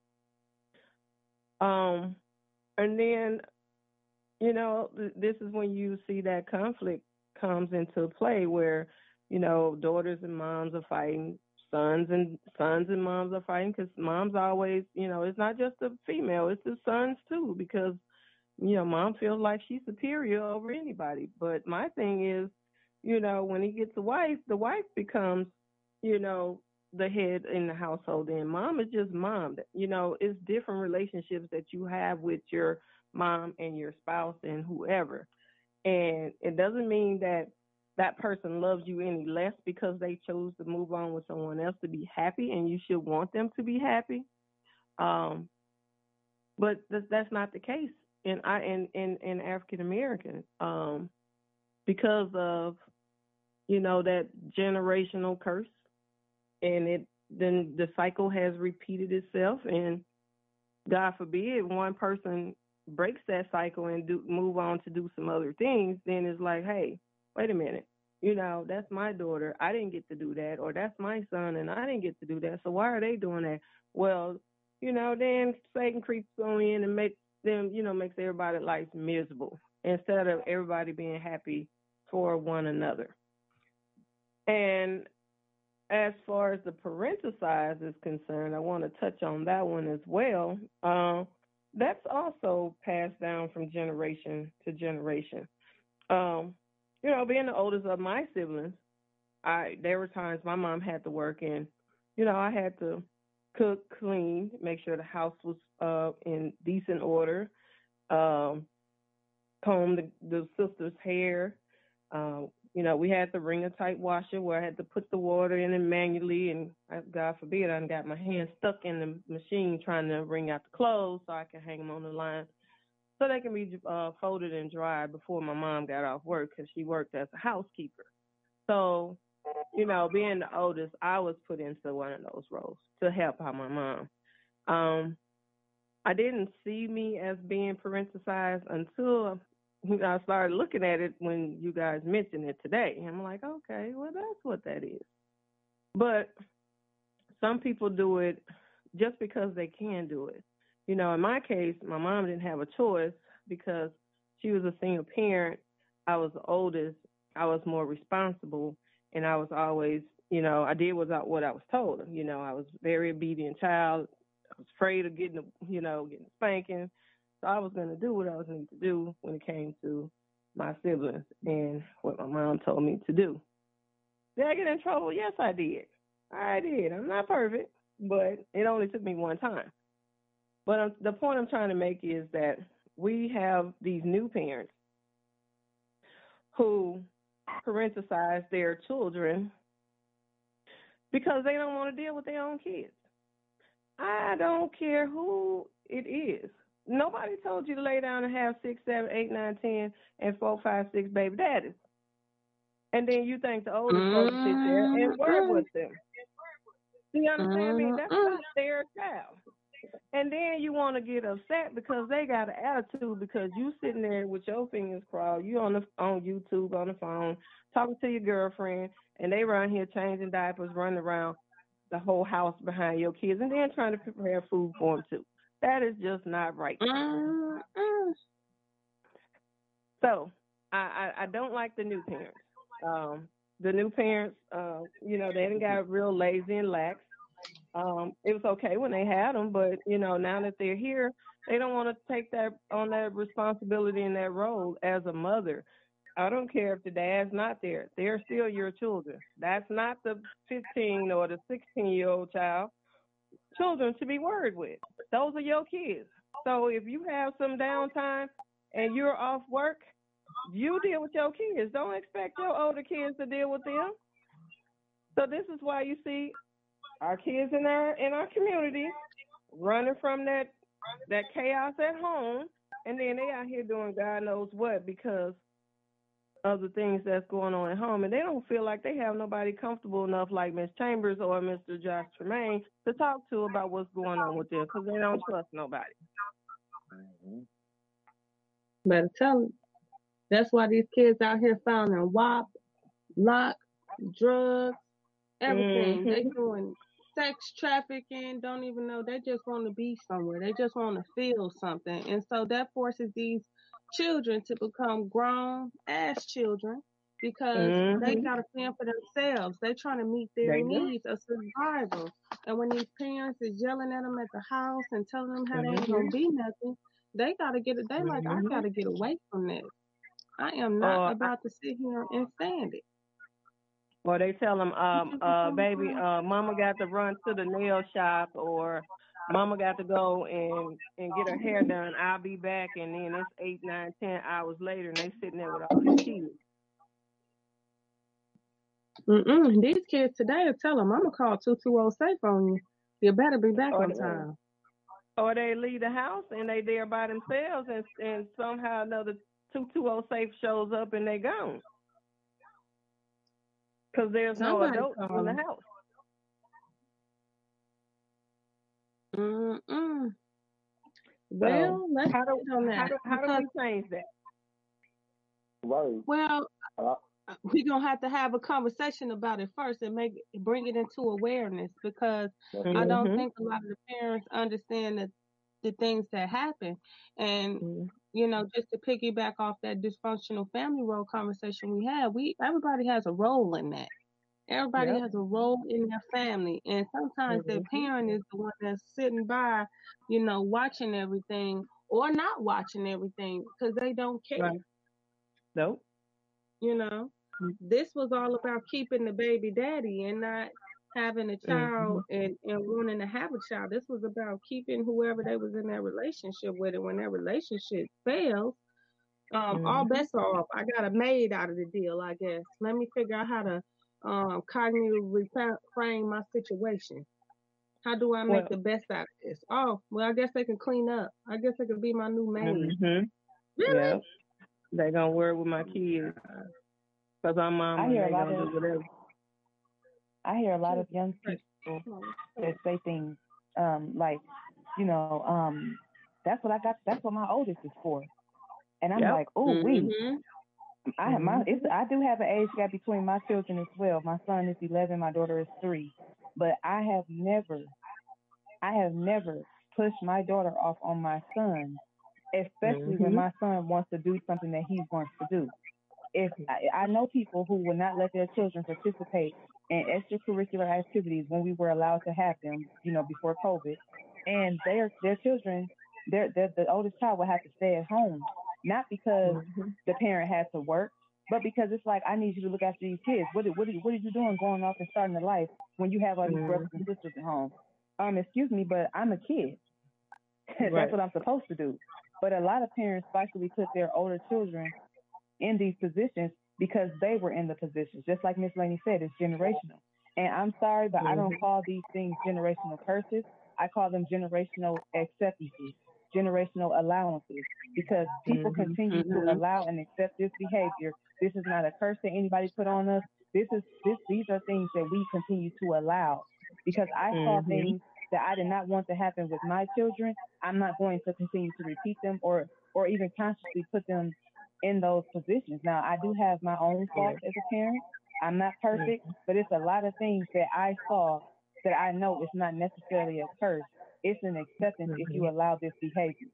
um, and then, you know, th- this is when you see that conflict comes into play where, you know, daughters and moms are fighting, sons and sons and moms are fighting because moms always, you know, it's not just the female, it's the sons too, because, you know, mom feels like she's superior over anybody. But my thing is, you know, when he gets a wife, the wife becomes, you know, the head in the household. And mom is just mom. You know, it's different relationships that you have with your mom and your spouse and whoever. And it doesn't mean that that person loves you any less because they chose to move on with someone else to be happy, and you should want them to be happy. Um, but th- that's not the case in I in in, in African American um, because of you know that generational curse, and it then the cycle has repeated itself, and God forbid one person breaks that cycle and do move on to do some other things. Then it's like, hey, wait a minute, you know, that's my daughter. I didn't get to do that. Or that's my son and I didn't get to do that. So why are they doing that? Well, you know, then Satan creeps on in and makes them, you know, makes everybody's life miserable instead of everybody being happy for one another. And as far as the parental side is concerned, I want to touch on that one as well. Uh, that's also passed down from generation to generation. Um, You know, being the oldest of my siblings, I there were times my mom had to work and, you know, I had to cook, clean, make sure the house was uh, in decent order, um, comb the, the sister's hair. Um, you know, we had the wringer type washer where I had to put the water in it manually, and God forbid I got my hand stuck in the machine trying to wring out the clothes so I can hang them on the line, so they can be uh, folded and dried before my mom got off work because she worked as a housekeeper. So, you know, being the oldest, I was put into one of those roles to help out my mom. Um, I didn't see me as being parenticized until I started looking at it when you guys mentioned it today. I'm like, okay, well, that's what that is. But some people do it just because they can do it. You know, in my case, my mom didn't have a choice because she was a single parent. I was the oldest. I was more responsible, and I was always, you know, I did what I, what I was told. You know, I was a very obedient child. I was afraid of getting, you know, getting spanking. So I was going to do what I was needed to do when it came to my siblings and what my mom told me to do. Did I get in trouble? Yes, I did. I did. I'm not perfect, but it only took me one time. But um, the point I'm trying to make is that we have these new parents who parenticize their children because they don't want to deal with their own kids. I don't care who it is. Nobody told you to lay down and have six, seven, eight, nine, ten, and four, five, six baby daddies. And then you think the oldest supposed to sit there and work with them. Do you understand me? That's not their child. And then you want to get upset because they got an attitude because you sitting there with your fingers crossed, you on the on YouTube on the phone talking to your girlfriend, and they around here changing diapers, running around the whole house behind your kids, and then trying to prepare food for them too. That is just not right. Mm-hmm. So I, I I don't like the new parents. Um, the new parents, uh, you know, they didn't got real lazy and lax. Um, it was okay when they had them, but you know, now that they're here, they don't want to take that on that responsibility and that role as a mother. I don't care if the dad's not there; they're still your children. That's not the fifteen or the sixteen-year-old child. Children to be worried with. Those are your kids. So if you have some downtime and you're off work, you deal with your kids. Don't expect your older kids to deal with them. So this is why you see our kids in our in our community running from that that chaos at home, and then they out here doing God knows what because of the things that's going on at home, and they don't feel like they have nobody comfortable enough like Miss Chambers or Mister Josh Tremaine to talk to about what's going on with them because they don't trust nobody. Mm-hmm. Better tell them. That's why these kids out here finding W A P, lock, drugs, everything. Mm-hmm. They doing sex trafficking, don't even know. They just want to be somewhere. They just want to feel something. And so that forces these children to become grown ass children because mm-hmm. they got to fend for themselves. They're trying to meet their they needs do. of survival. And when these parents is yelling at them at the house and telling them how mm-hmm. they ain't going to be nothing, they got to get it. They mm-hmm. like, I got to get away from this. I am not uh, about to sit here and stand it. Or they tell them, um, uh, baby, uh, mama got to run to the nail shop, or mama got to go and, and get her hair done. I'll be back. And then it's eight, nine, ten hours later, and they sitting there with all these kids. Mm-mm. These kids today will tell them, I'm going to call two two zero safe on you. You better be back or on time. Or they leave the house, and they there by themselves, and, and somehow another two two zero safe shows up, and they gone. Because there's Somebody no adults in the house. Mm-mm. Well, so, let's how do, on that. How do, how do we change that? Right. Well, uh, we're going to have to have a conversation about it first and make bring it into awareness because mm-hmm. I don't think a lot of the parents understand the, the things that happen. And, mm-hmm. you know, just to piggyback off that dysfunctional family role conversation we had, we everybody has a role in that. Everybody yep. has a role in their family. And sometimes mm-hmm. their parent is the one that's sitting by, you know, watching everything or not watching everything because they don't care. Right. Nope. You know, mm-hmm. this was all about keeping the baby daddy and not having a child mm-hmm. and, and wanting to have a child. This was about keeping whoever they was in that relationship with. And when that relationship fails, um, mm-hmm. all bets are off. I got a maid out of the deal, I guess. Let me figure out how to um, cognitively reframe my situation. How do I make well, the best out of this? Oh, well, I guess they can clean up. I guess they could be my new maid. Mm-hmm. Really? Yeah. They're going to work with my kids. Because I'm mom. I hear a lot of I hear a lot of young people that say things um, like, you know, um, that's what I got. That's what my oldest is for. And I'm yep. like, oh, mm-hmm. we. I have my. It's, I do have an age gap between my children as well. My son is eleven. My daughter is three. But I have never, I have never pushed my daughter off on my son, especially mm-hmm. when my son wants to do something that he wants to do. If I, I know people who will not let their children participate and extracurricular activities when we were allowed to have them, you know, before COVID. And their their children, their, their the oldest child would have to stay at home, not because mm-hmm. the parent had to work, but because it's like, I need you to look after these kids. What what are, what are you doing going off and starting a life when you have all these mm-hmm. brothers and sisters at home? Um, excuse me, but I'm a kid. That's right. What I'm supposed to do. But a lot of parents actually put their older children in these positions because they were in the positions. Just like Miss Laney said, it's generational. And I'm sorry, but mm-hmm. I don't call these things generational curses. I call them generational acceptances, generational allowances, because people mm-hmm. continue mm-hmm. to allow and accept this behavior. This is not a curse that anybody put on us. This is this. These are things that we continue to allow, because I mm-hmm. saw things that I did not want to happen with my children. I'm not going to continue to repeat them or or even consciously put them in those positions. Now, I do have my own faults as a parent. I'm not perfect, mm-hmm. but it's a lot of things that I saw that I know is not necessarily a curse. It's an acceptance mm-hmm. if you allow this behavior.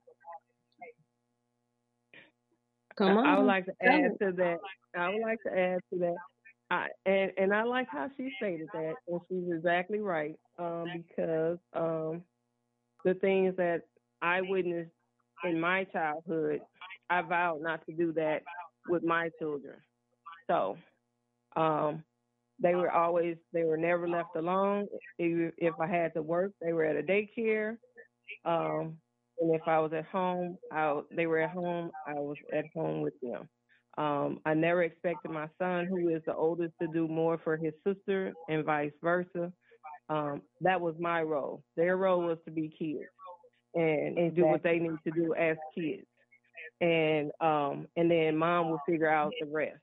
Come on. I would like to add to that. I would like to add to that. I, and, and I like how she stated that, and she's exactly right, um, because um, the things that I witnessed in my childhood, I vowed not to do that with my children. So um, they were always, they were never left alone. If, if I had to work, they were at a daycare. Um, and if I was at home, I, they were at home, I was at home with them. Um, I never expected my son, who is the oldest, to do more for his sister and vice versa. Um, that was my role. Their role was to be kids and exactly. do what they need to do as kids. And um, and then mom will figure out the rest.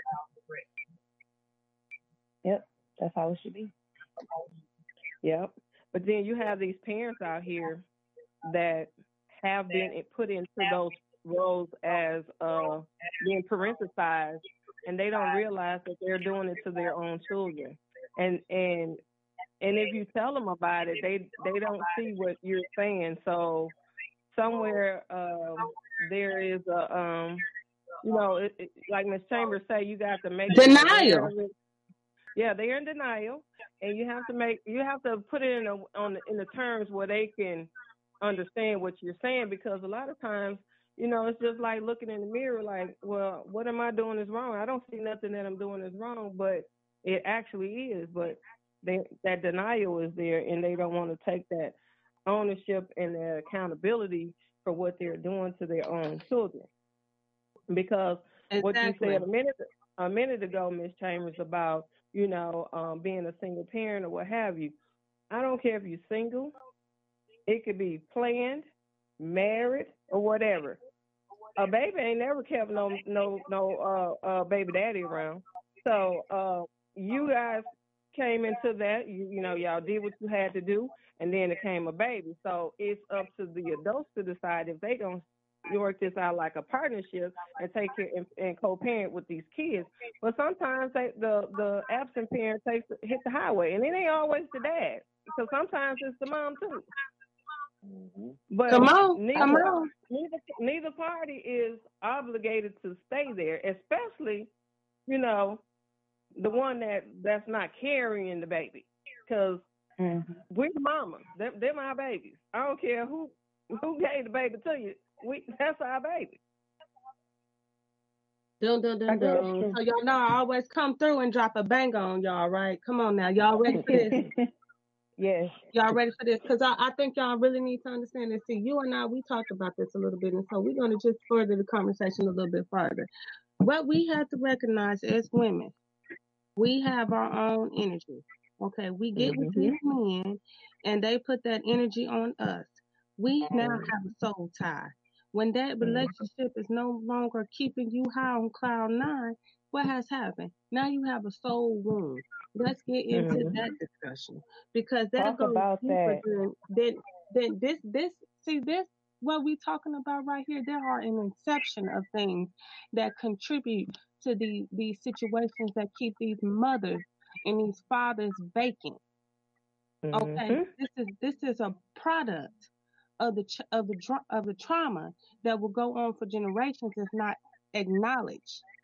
Yep, that's how it should be. Yep. But then you have these parents out here that have been put into those roles as uh, being parenticized, and they don't realize that they're doing it to their own children. And and and if you tell them about it, they they don't see what you're saying. So somewhere um, there is a um, you know, it, it, like Miz Chambers say, you got to make denial. Yeah, they're in denial, and you have to make you have to put it in a, on the, in the terms where they can understand what you're saying, because a lot of times, you know, it's just like looking in the mirror like, well, what am I doing is wrong? I don't see nothing that I'm doing is wrong, but it actually is. But they, that denial is there, and they don't want to take that ownership and the accountability for what they're doing to their own children. Because exactly. what you said a minute a minute ago, Miz Chambers, about, you know, um, being a single parent or what have you, I don't care if you're single. It could be planned, married, or whatever. A baby ain't never kept no no no uh, uh baby daddy around. So uh, you guys came into that. You you know y'all did what you had to do, and then it came a baby. So it's up to the adults to decide if they gonna work this out like a partnership and take care and, and co-parent with these kids. But sometimes they, the the absent parent takes hit the highway, and it ain't always the dad, because sometimes it's the mom too. Mm-hmm. But come on, neither, come on. Neither, neither party is obligated to stay there, especially, you know, the one that, that's not carrying the baby. Because mm-hmm. we're the mamas. They're, they're my babies. I don't care who who gave the baby to you. We That's our baby. Dun, dun, dun, dun. So y'all know I always come through and drop a bang on y'all, right? Come on now. Y'all ready for this? Yes. Y'all ready for this? Because I, I think y'all really need to understand this. See, you and I, we talked about this a little bit, and so we're going to just further the conversation a little bit further. What we have to recognize as women, we have our own energy. Okay, we get mm-hmm. with these men, and they put that energy on us. We now have a soul tie. When that relationship is no longer keeping you high on cloud nine, what has happened? Now you have a soul wound. Let's get into mm-hmm. that discussion, because that Talk goes about deeper that. than, than, than this. This see this what we talking about right here. There are an inception of things that contribute to the these situations that keep these mothers and these fathers vacant. Mm-hmm. Okay, this is this is a product of the ch- of the dra- of the trauma that will go on for generations if not acknowledged.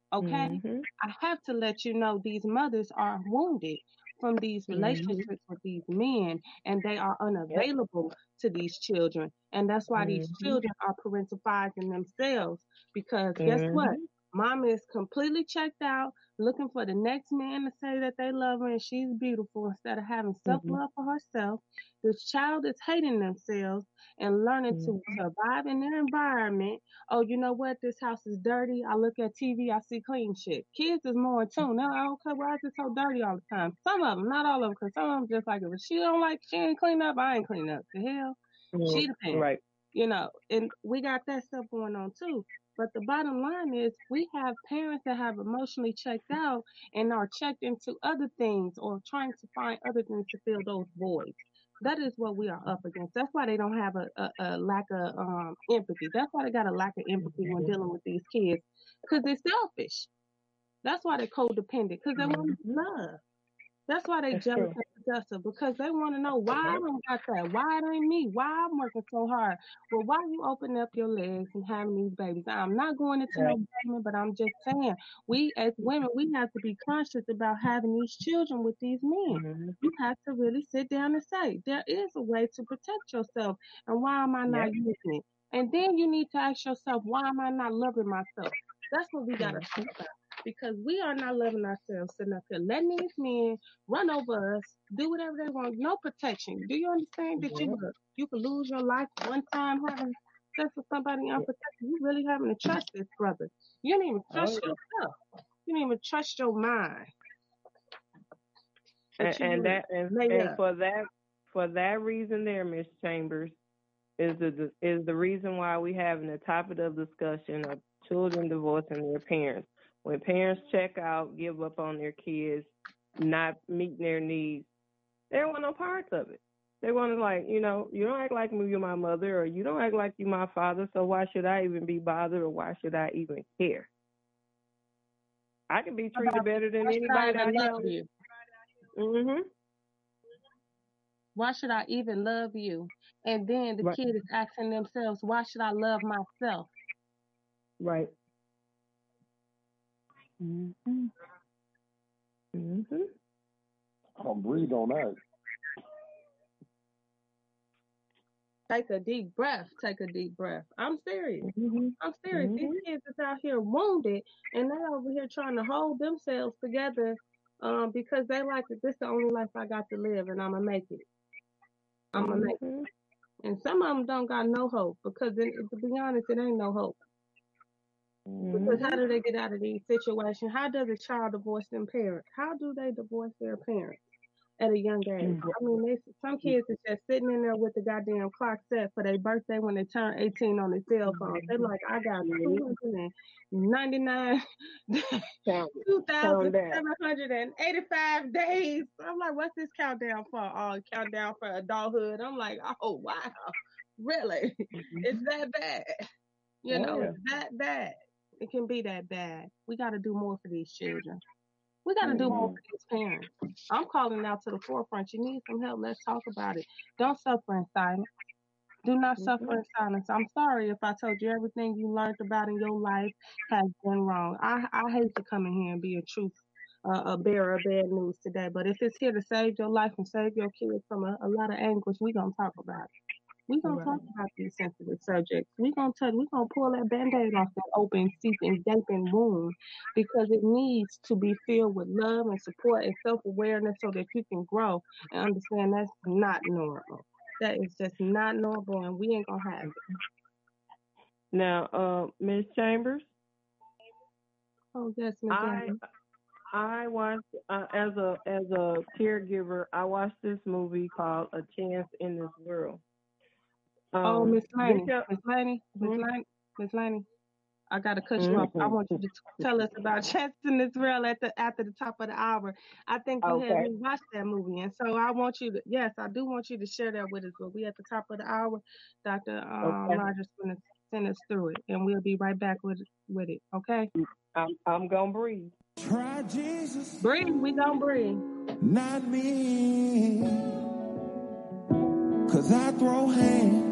Okay? Mm-hmm. I have to let you know these mothers are wounded from these relationships Mm-hmm. with these men, and they are unavailable to these children. And that's why these Mm-hmm. children are parentifying themselves, because guess what? Mm-hmm. Mama is completely checked out, looking for the next man to say that they love her and she's beautiful instead of having self-love for herself. This child is hating themselves and learning to Mm-hmm. survive in their environment. Oh, you know what? This house is dirty. I look at T V, I see clean shit. Kids is more in tune. They're like, okay, why is it so dirty all the time? Some of them, not all of them, because some of them just like, if she don't like, she ain't clean up, I ain't clean up. The hell? She the parent. Right. You know, and we got that stuff going on too. But the bottom line is we have parents that have emotionally checked out and are checked into other things or trying to find other things to fill those voids. That is what we are up against. That's why they don't have a, a, a lack of um, empathy. That's why they got a lack of empathy when dealing with these kids, because they're selfish. That's why they're codependent, because they want love. That's why they That's jealous true. and possessive, because they want to know why I don't got that, why it ain't me, why I'm working so hard. Well, why you open up your legs and having these babies? I'm not going into no Right. blaming, but I'm just saying, we as women, we have to be conscious about having these children with these men. Mm-hmm. You have to really sit down and say, there is a way to protect yourself, and why am I not Yep. using it? And then you need to ask yourself, why am I not loving myself? That's what we got to Mm-hmm. talk about. Because we are not loving ourselves, sitting up here letting these men run over us, do whatever they want, no protection. Do you understand that you Yep. could, you could lose your life one time having sex with somebody unprotected? You really having to trust this brother. You don't even trust Oh, yeah. yourself. You don't even trust your mind. And, But you and would that and, lay and up. for that for that reason there, Miss Chambers, is the is the reason why we having the topic of discussion of children divorcing their parents. When parents check out, give up on their kids, not meeting their needs, they don't want no parts of it. They want to, like, you know, you don't act like me, you're my mother, or you don't act like you my father, so why should I even be bothered, or why should I even care? I can be treated better than Why should I anybody I even know. love you? Mm-hmm. Why should I even love you? And then the Right. kid is asking themselves, why should I love myself? Right. Mm-hmm. Mm-hmm. I'll breathe on that. Take a deep breath. Take a deep breath. I'm serious. Mm-hmm. I'm serious. Mm-hmm. These kids is out here wounded, and they're over here trying to hold themselves together um, because they like it. This is the only life I got to live, and I'm going to make it. I'm going to make Mm-hmm. it. And some of them don't got no hope because, it, to be honest, it ain't no hope. Because how do they get out of these situations? How does a child divorce their parents? How do they divorce their parents at a young age? I mean, they, some kids is just sitting in there with the goddamn clock set for their birthday when they turn eighteen on their cell phone. They're like, I got two hundred ninety-nine, two thousand seven hundred eighty-five days. I'm like, what's this countdown for? Oh, countdown for adulthood. I'm like, oh, wow. Really? It's that bad. You Oh, know, yeah. it's that bad. It can be that bad. We got to do more for these children. We got to do more for these parents. I'm calling out to the forefront. You need some help. Let's talk about it. Don't suffer in silence. Do not suffer in silence. I'm sorry if I told you everything you learned about in your life has been wrong. I, I hate to come in here and be a truth, uh, a bearer of bad news today. But if it's here to save your life and save your kids from a, a lot of anguish, we're going to talk about it. We're going to talk about these sensitive subjects. We're going to touch, we're going to pull that Band-Aid off that open, seeping, gaping wound because it needs to be filled with love and support and self-awareness so that you can grow and understand that's not normal. That is just not normal, and we ain't going to have it. Now, uh, Miz Chambers? Oh, yes, Miz I, I watched, uh, as a as a caregiver, I watched this movie called A Chance in This World. Um, oh, Miss Laney, this, Miss Laney, Miss mm-hmm. Laney, Miss Laney. I gotta cut you Mm-hmm. off. I want you to t- tell us about Chance in This World at the after the top of the hour. I think you Okay. had me watch that movie, and so I want you to. Yes, I do want you to share that with us. But we at the top of the hour. Doctor Um, Okay. Rogers gonna send us through it, and we'll be right back with with it. Okay. I'm I'm gonna breathe. Try Jesus. Breathe. We gonna breathe. Not me. Cause I throw hands.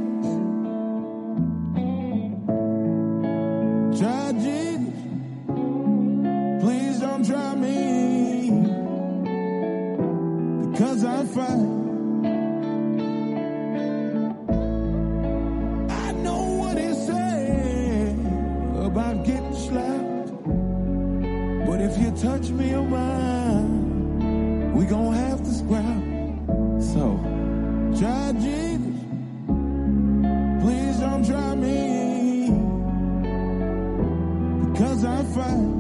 Try Jesus. fight. I know what he said about getting slapped, but if you touch me or mine, we gon' have to scrap. So, try Jesus, please don't try me, because I fight.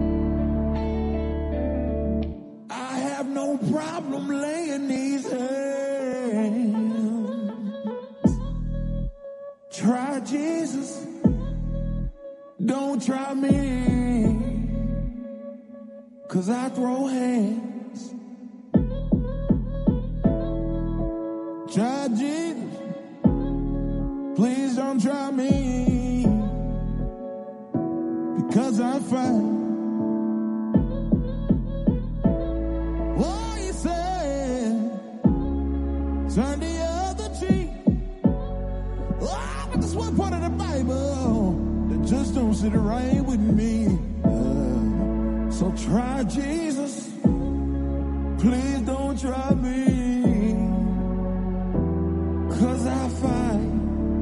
I have no problem laying these hands. Try Jesus, don't try me, cause I throw hands. Try Jesus, please don't try me, because I fight. Oh, you said, turn the other cheek. Oh, but this one part of the Bible that just don't sit right with me. Uh, so try Jesus, please don't try me, cause I fight.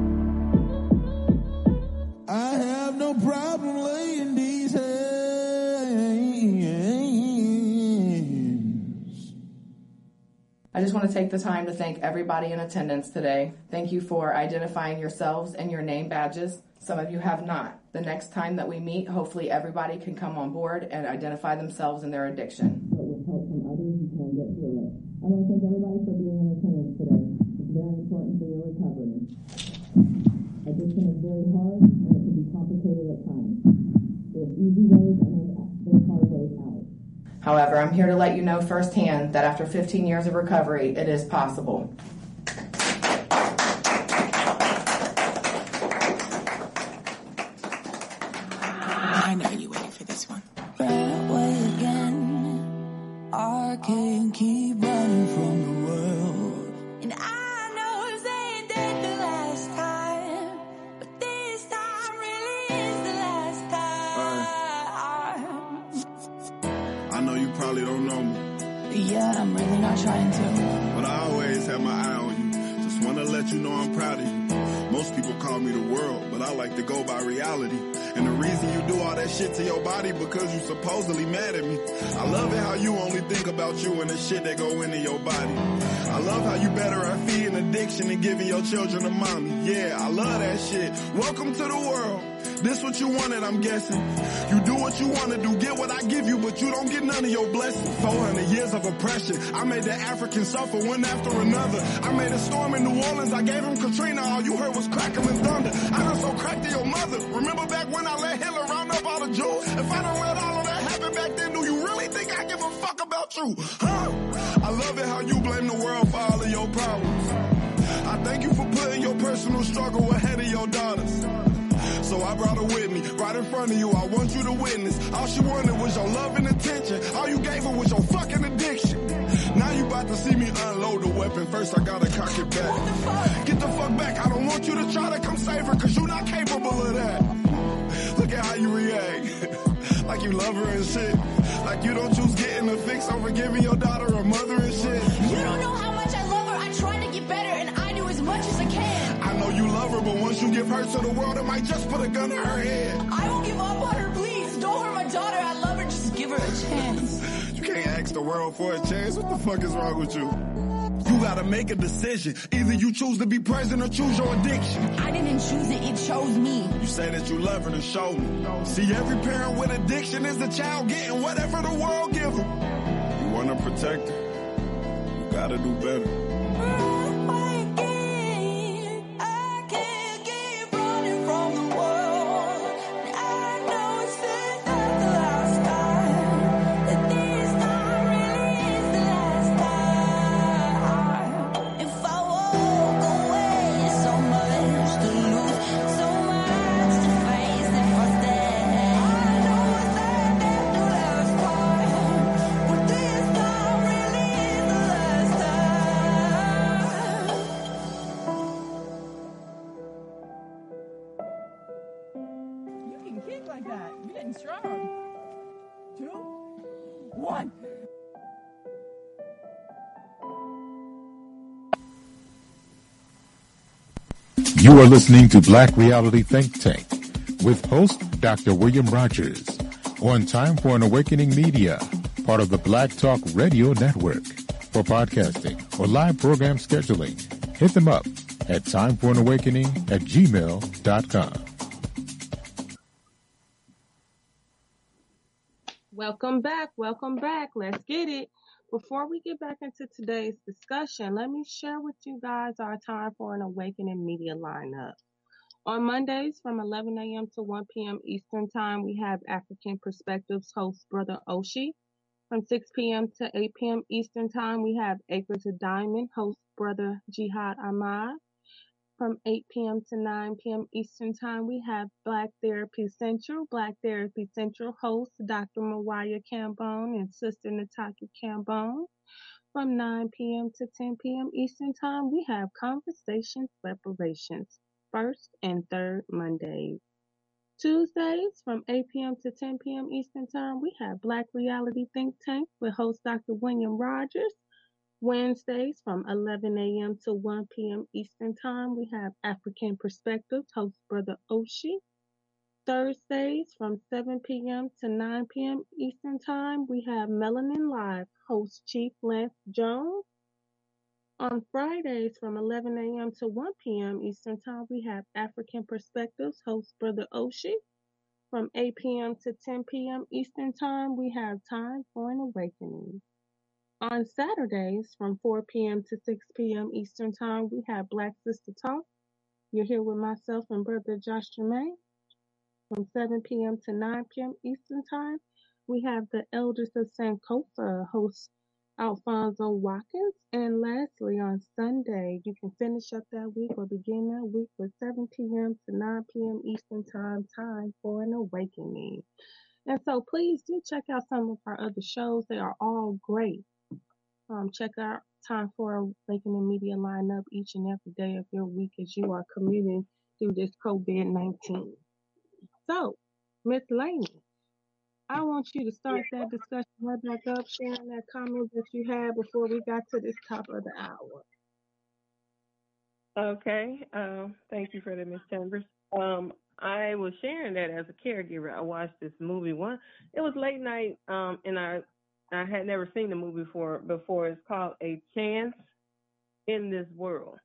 I have no problem laying these hands. I just want to take the time to thank everybody in attendance today. Thank you for identifying yourselves and your name badges. Some of you have not. The next time that we meet, hopefully everybody can come on board and identify themselves and their addiction. But with help from others, you can get through it. I want to thank everybody for being in attendance today. It's very important for your recovery. Addiction is very hard, and it can be complicated at times. There's easy ways and there's hard ways out. However, I'm here to let you know firsthand that after fifteen years of recovery, it is possible. I know you waiting for this one. Ran away again. I can't keep running from the world. And I probably don't know me. Yeah, I'm really not trying to. But I always have my eye on you. Just wanna let you know I'm proud of you. Most people call me the world, but I like to go by reality. And the reason you do all that shit to your body because you supposedly mad at me. I love it how you only think about you and the shit that go into your body. I love how you better at feeding addiction and giving your children a mommy. Yeah, I love that shit. Welcome to the world. This what you wanted, I'm guessing. You do what you want to do, get what I give you, but you don't get none of your blessings. four hundred years of oppression. I made the African suffer one after another. I made a storm in New Orleans. I gave him Katrina. All you heard was crackling thunder. I done so cracked to your mother. Remember back when I let Hitler round up all the Jews? If I don't let all of that happen back then, do you really think I give a fuck about you? Huh? I love it how you blame the world for all of your problems. I thank you for putting your personal struggle ahead of your daughters. So I brought her with me, right in front of you, I want you to witness. All she wanted was your love and attention. All you gave her was your fucking addiction. Now you about to see me unload the weapon. First I gotta cock it back. What the fuck? Get the fuck back. I don't want you to try to come save her, cause you're not capable of that. Look at how you react. Like you love her and shit. Like you don't choose getting a fix over giving your daughter a mother and shit. You don't know how much I love her. I try to get better and I do as much as I can. I know you love her, but once you give her to the world, it might just put a gun to her head. I won't give up on her, please. Don't hurt my daughter. I love her. Just give her a chance. You can't ask the world for a chance. What the fuck is wrong with you? You gotta make a decision. Either you choose to be present or choose your addiction. I didn't choose it. It chose me. You say that you love her, then show me. See, every parent with addiction is the child getting whatever the world give them. You wanna protect her? You gotta do better. You are listening to Black Reality Think Tank with host Doctor William Rogers on Time for an Awakening Media, part of the Black Talk Radio Network. For podcasting or live program scheduling, hit them up at time for an awakening at gmail dot com. Welcome back. Welcome back. Let's get it. Before we get back into today's discussion, let me share with you guys our Time for an Awakening media lineup. On Mondays from eleven a.m. to one p.m. Eastern Time, we have African Perspectives host Brother Oshi. From six p.m. to eight p.m. Eastern Time, we have Acres of Diamond host Brother Jihad Ahmad. From eight p.m. to nine p.m. Eastern Time, we have Black Therapy Central. Black Therapy Central host Doctor Mawaya Cambone and Sister Nataki Cambone. From nine p.m. to ten p.m. Eastern Time, we have Conversations Reparations, first and third Mondays. Tuesdays from eight p.m. to ten p.m. Eastern Time, we have Black Reality Think Tank with host Doctor William Rogers. Wednesdays from eleven a.m. to one p.m. Eastern Time, we have African Perspectives, host Brother Oshi. Thursdays from seven p.m. to nine p.m. Eastern Time, we have Melanin Live, host Chief Lance Jones. On Fridays from eleven a.m. to one p.m. Eastern Time, we have African Perspectives, host Brother Oshi. From eight p.m. to ten p.m. Eastern Time, we have Time for an Awakening. On Saturdays, from four p.m. to six p.m. Eastern Time, we have Black Sister Talk. You're here with myself and Brother Josh Jermaine. From seven p.m. to nine p.m. Eastern Time, we have the Elders of Sankofa, host Alfonso Watkins. And lastly, on Sunday, you can finish up that week or begin that week with seven p.m. to nine p.m. Eastern Time, Time for an Awakening. And so please do check out some of our other shows. They are all great. Um, check out Time for Awakening media lineup each and every day of your week as you are commuting through this covid nineteen. So, Miss Laney, I want you to start that discussion right back up, sharing that comment that you had before we got to this top of the hour. Okay. Um, thank you for that, Miss Chambers. Um, I was sharing that as a caregiver. I watched this movie. One, it was late night, um, and I I had never seen the movie before. Before it's called A Chance in This World.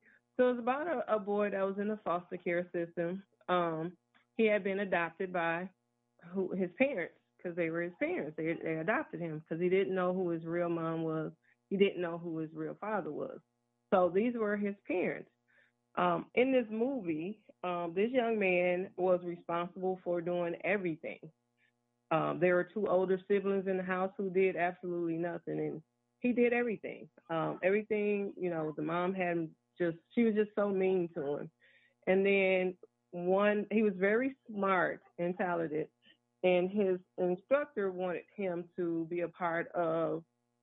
So it's about a, a boy that was in the foster care system. Um, he had been adopted by who, his parents, because they were his parents. They they adopted him because he didn't know who his real mom was. He didn't know who his real father was. So these were his parents. Um, in this movie, um, this young man was responsible for doing everything. Um, there were two older siblings in the house who did absolutely nothing, and he did everything. Um, everything, you know, the mom had just, she was just so mean to him. And then one, he was very smart and talented, and his instructor wanted him to be a part of,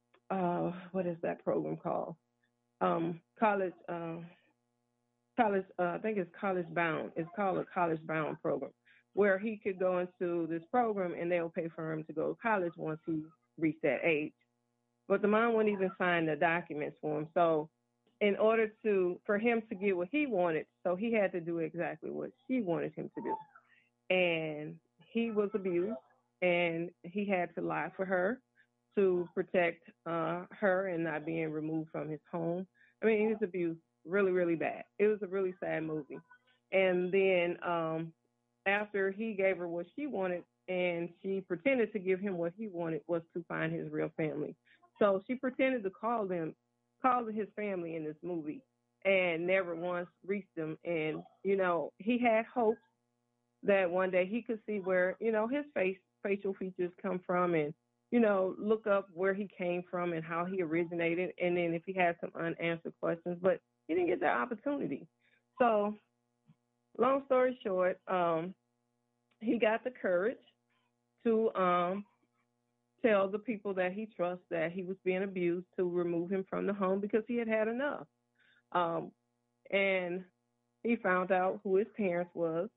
uh, what is that program called? Um, college, uh, college, uh, I think it's College Bound. It's called a College Bound program, where he could go into this program and they'll pay for him to go to college once he reached that age. But the mom wouldn't even sign the documents for him. So in order to, for him to get what he wanted, so he had to do exactly what she wanted him to do. And he was abused, and he had to lie for her to protect uh, her and not being removed from his home. I mean, he was abused really, really bad. It was a really sad movie. And then um, after he gave her what she wanted, and she pretended to give him what he wanted, was to find his real family. So she pretended to call them, call his family in this movie, and never once reached them. And, you know, he had hopes that one day he could see where, you know, his face, facial features come from, and, you know, look up where he came from and how he originated, and then if he had some unanswered questions, but he didn't get that opportunity. So long story short, um, he got the courage to um, tell the people that he trusts that he was being abused, to remove him from the home because he had had enough. Um, and he found out who his parents was.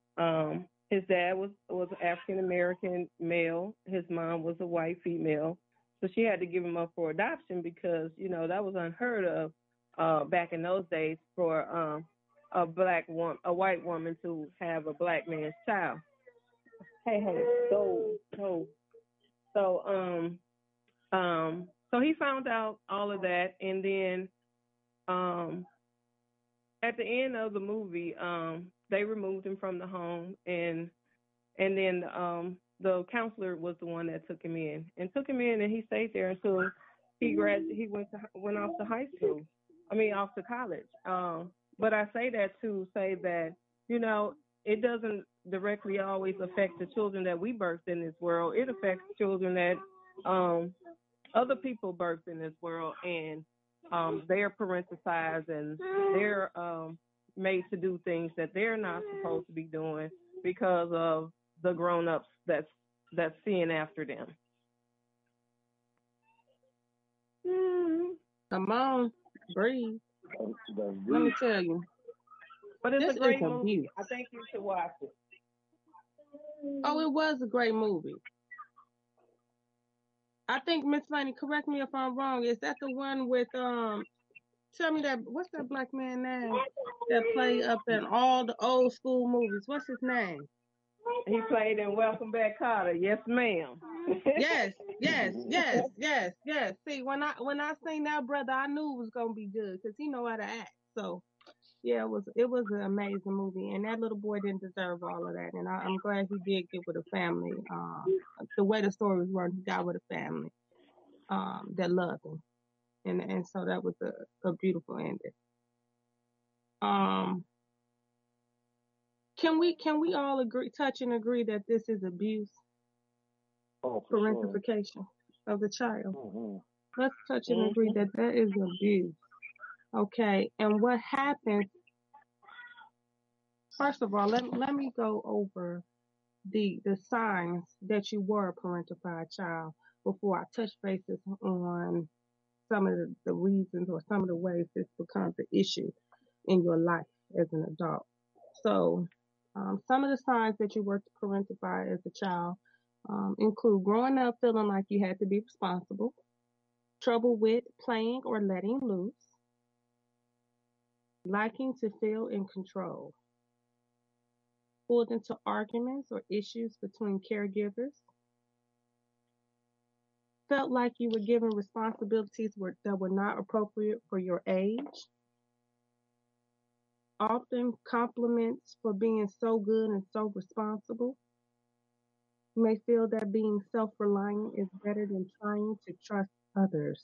Um, his dad was, was an African-American male. His mom was a white female. So she had to give him up for adoption because, you know, that was unheard of uh, back in those days for um, a black woman, a white woman to have a black man's child. Hey, hey, so, so, so, um, um, so he found out all of that, and then, um, at the end of the movie, um, they removed him from the home, and, and then, um, the counselor was the one that took him in, and took him in, and he stayed there until he grad, he went to, went off to high school. I mean, off to college. Um, but I say that to say that, you know, it doesn't directly always affect the children that we birthed in this world. It affects children that um, other people birthed in this world, and um, they're parenticized and they're um, made to do things that they're not supposed to be doing because of the grown-ups that's that's seeing after them. Come on, breathe. That's Let me tell you. But it's this a great is movie. abuse. I think you should watch it. Oh, it was a great movie. I think, Miss Laney, correct me if I'm wrong. Is that the one with um? Tell me that. What's that black man name that played up in all the old school movies? What's his name? He played in Welcome Back, Kotter. Yes, ma'am. Yes, yes, yes, yes, yes. See, when I when I seen that brother, I knew it was gonna be good because he know how to act. So, yeah, it was it was an amazing movie, and that little boy didn't deserve all of that. And I, I'm glad he did get with a family. Um, the way the story was run, he got with a family um that loved him, and and so that was a, a beautiful ending. Um, can we can we all agree, touch and agree that this is abuse? Oh, for Parentification sure. of the child. Mm-hmm. Let's touch and agree that that is abuse. Okay, and what happens? First of all, let let me go over the the signs that you were a parentified child before I touch bases on some of the, the reasons or some of the ways this becomes an issue in your life as an adult. So, um, some of the signs that you were parentified as a child um, include growing up feeling like you had to be responsible, trouble with playing or letting loose, liking to feel in control, pulled into arguments or issues between caregivers, felt like you were given responsibilities were, that were not appropriate for your age, often compliments for being so good and so responsible. You may feel that being self-reliant is better than trying to trust others.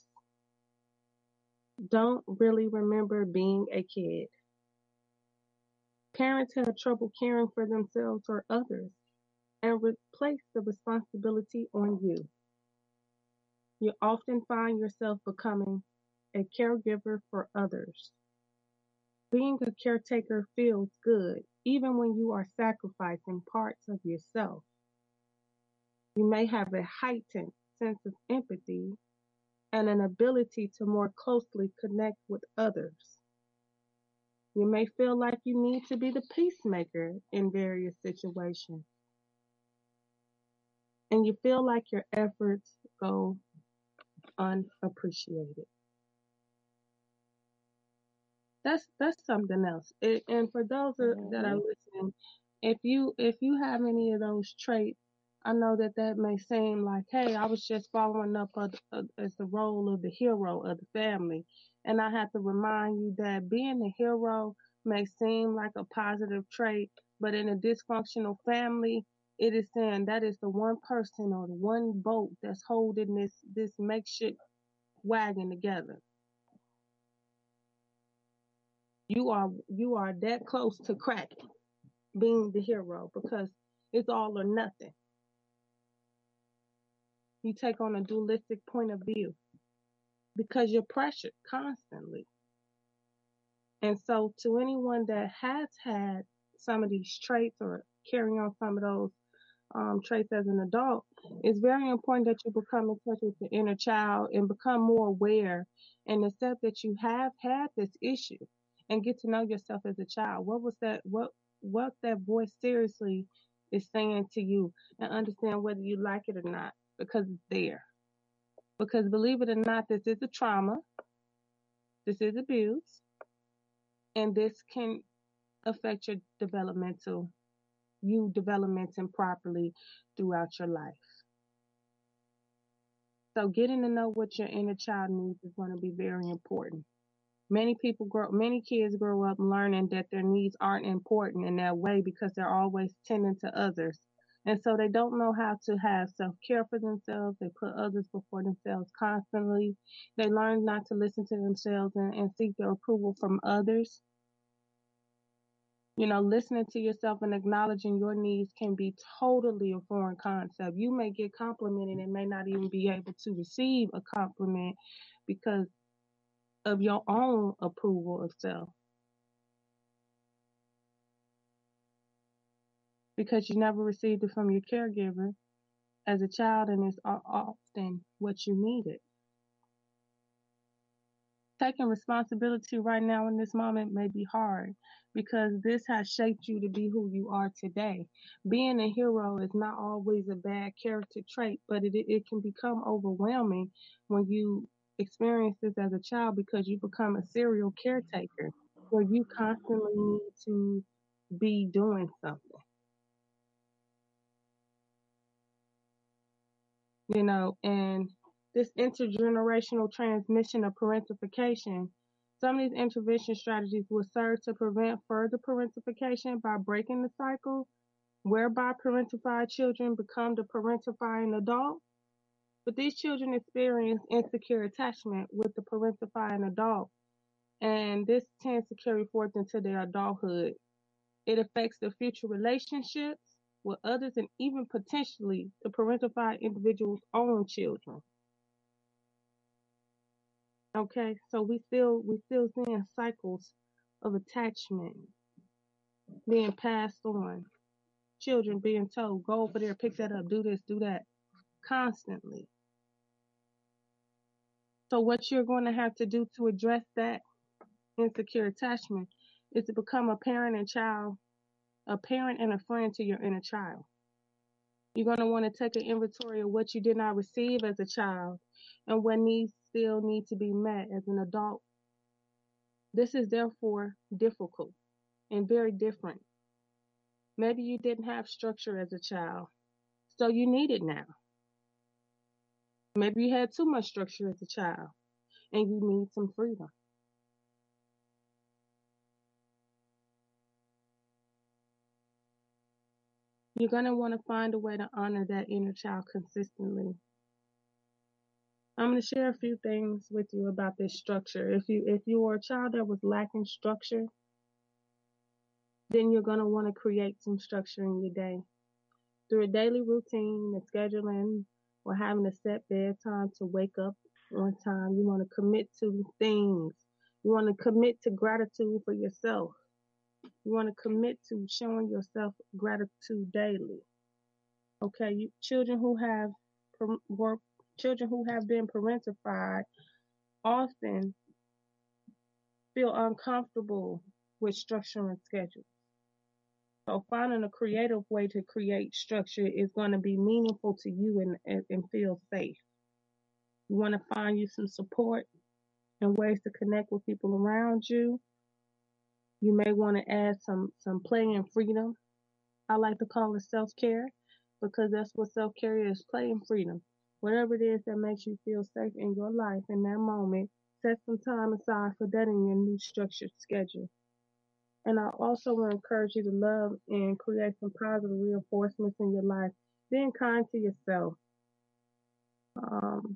Don't really remember being a kid. Parents have trouble caring for themselves or others and replace the responsibility on you. You often find yourself becoming a caregiver for others. Being a caretaker feels good, even when you are sacrificing parts of yourself. You may have a heightened sense of empathy and an ability to more closely connect with others. You may feel like you need to be the peacemaker in various situations. And you feel like your efforts go unappreciated. That's that's something else. It, and for those mm-hmm. that are listening, if you if you have any of those traits, I know that that may seem like, hey, I was just following up of, of, as the role of the hero of the family, and I have to remind you that being the hero may seem like a positive trait, but in a dysfunctional family, it is saying that is the one person or the one boat that's holding this this makeshift wagon together. You are you are that close to cracking, being the hero, because it's all or nothing. You take on a dualistic point of view because you're pressured constantly. And so to anyone that has had some of these traits or carrying on some of those um, traits as an adult, it's very important that you become in touch with the inner child and become more aware and accept that you have had this issue. And get to know yourself as a child. What was that? What what that voice seriously is saying to you, and understand whether you like it or not, because it's there. Because believe it or not, this is a trauma. This is abuse, and this can affect your developmental, you developmenting properly throughout your life. So getting to know what your inner child needs is going to be very important. Many people grow, many kids grow up learning that their needs aren't important in that way because they're always tending to others. And so they don't know how to have self-care for themselves. They put others before themselves constantly. They learn not to listen to themselves and, and seek their approval from others. You know, listening to yourself and acknowledging your needs can be totally a foreign concept. You may get complimented and may not even be able to receive a compliment because of your own approval of self. Because you never received it from your caregiver as a child, and it's often what you needed. Taking responsibility right now in this moment may be hard because this has shaped you to be who you are today. Being a hero is not always a bad character trait, but it, it can become overwhelming when you experience this as a child because you become a serial caretaker where you constantly need to be doing something. You know, and this intergenerational transmission of parentification, some of these intervention strategies will serve to prevent further parentification by breaking the cycle, whereby parentified children become the parentifying adult. But these children experience insecure attachment with the parentifying adult, and this tends to carry forth into their adulthood. It affects their future relationships with others and even potentially the parentified individual's own children. Okay, so we still we still seeing cycles of attachment being passed on. Children being told, go over there, pick that up, do this, do that, constantly. So what you're going to have to do to address that insecure attachment is to become a parent and child, a parent and a friend to your inner child. You're going to want to take an inventory of what you did not receive as a child and what needs still need to be met as an adult. This is therefore difficult and very different. Maybe you didn't have structure as a child, so you need it now. Maybe you had too much structure as a child and you need some freedom. You're going to want to find a way to honor that inner child consistently. I'm going to share a few things with you about this structure. If you if you are a child that was lacking structure, then you're going to want to create some structure in your day. Through a daily routine, the scheduling, or having a set bedtime to wake up on time, you want to commit to things. You want to commit to gratitude for yourself. You want to commit to showing yourself gratitude daily. Okay, you, children who have work, children who have been parentified often feel uncomfortable with structure and schedule. So finding a creative way to create structure is going to be meaningful to you and, and, and feel safe. You want to find you some support and ways to connect with people around you. You may want to add some, some play and freedom. I like to call it self-care because that's what self-care is, play and freedom. Whatever it is that makes you feel safe in your life in that moment, set some time aside for that in your new structured schedule. And I also want to encourage you to love and create some positive reinforcements in your life. Being kind to yourself. Um,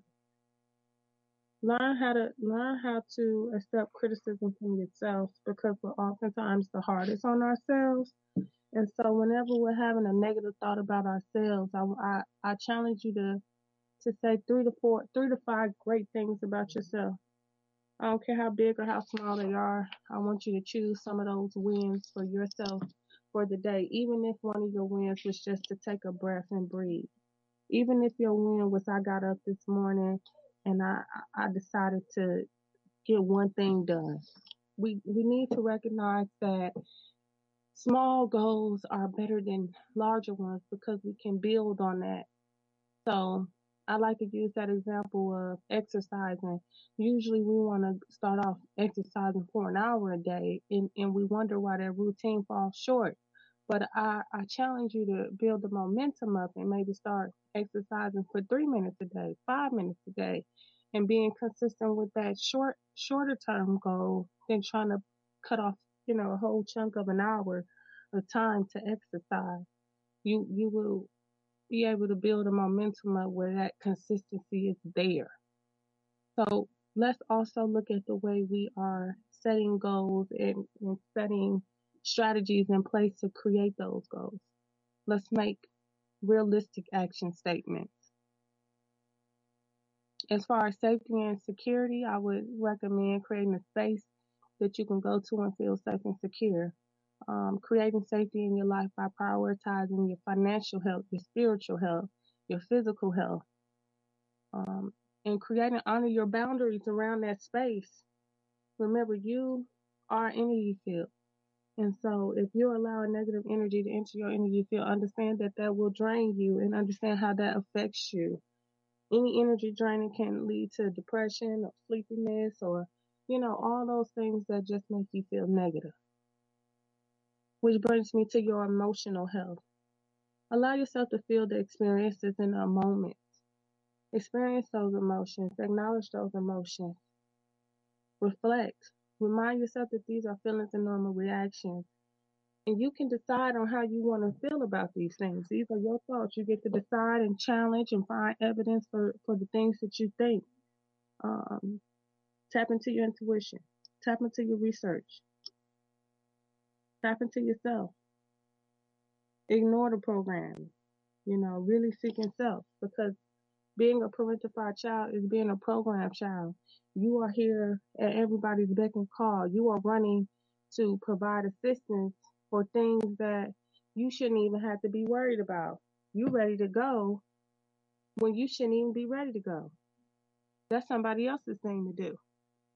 learn how to learn how to accept criticism from yourself because we're oftentimes the hardest on ourselves. And so whenever we're having a negative thought about ourselves, I, I, I challenge you to to say three to four, three to five great things about yourself. I don't care how big or how small they are. I want you to choose some of those wins for yourself for the day, even if one of your wins was just to take a breath and breathe. Even if your win was I got up this morning and I, I decided to get one thing done. We we need to recognize that small goals are better than larger ones because we can build on that. So I like to use that example of exercising. Usually we want to start off exercising for an hour a day and, and we wonder why that routine falls short. But I, I challenge you to build the momentum up and maybe start exercising for three minutes a day, five minutes a day, and being consistent with that short, shorter term goal than trying to cut off, you know, a whole chunk of an hour of time to exercise. You, you will be able to build a momentum up where that consistency is there. So let's also look at the way we are setting goals and, and setting strategies in place to create those goals. Let's make realistic action statements. As far as safety and security, I would recommend creating a space that you can go to and feel safe and secure. Um, creating safety in your life by prioritizing your financial health, your spiritual health, your physical health, um, and creating honor your boundaries around that space. Remember, you are energy field. And so if you're allowing negative energy to enter your energy field, understand that that will drain you and understand how that affects you. Any energy draining can lead to depression or sleepiness or, you know, all those things that just make you feel negative. Which brings me to your emotional health. Allow yourself to feel the experiences in a moment. Experience those emotions. Acknowledge those emotions. Reflect. Remind yourself that these are feelings and normal reactions. And you can decide on how you want to feel about these things. These are your thoughts. You get to decide and challenge and find evidence for, for the things that you think. Um, tap into your intuition. Tap into your research. Tap into yourself. Ignore the program. You know, really seeking self, because being a parentified child is being a programmed child. You are here at everybody's beck and call. You are running to provide assistance for things that you shouldn't even have to be worried about. You ready to go when you shouldn't even be ready to go. That's somebody else's thing to do.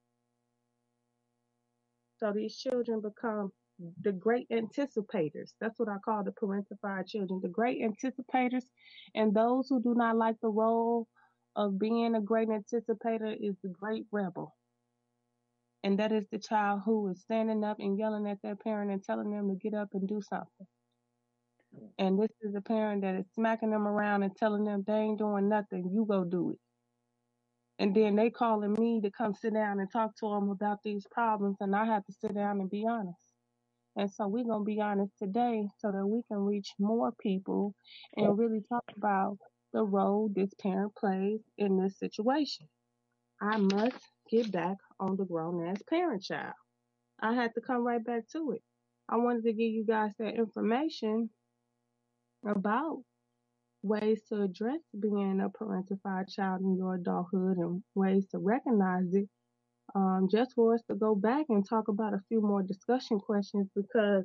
So these children become the great anticipators. That's what I call the parentified children, the great anticipators. And those who do not like the role of being a great anticipator is the great rebel. And that is the child who is standing up and yelling at their parent and telling them to get up and do something. And this is a parent that is smacking them around and telling them they ain't doing nothing. You go do it. And then they calling me to come sit down and talk to them about these problems. And I have to sit down and be honest. And so we're going to be honest today so that we can reach more people and really talk about the role this parent plays in this situation. I must get back on the grown-ass parent child. I had to come right back to it. I wanted to give you guys that information about ways to address being a parentified child in your adulthood and ways to recognize it, um, just for us to go back and talk about a few more discussion questions, because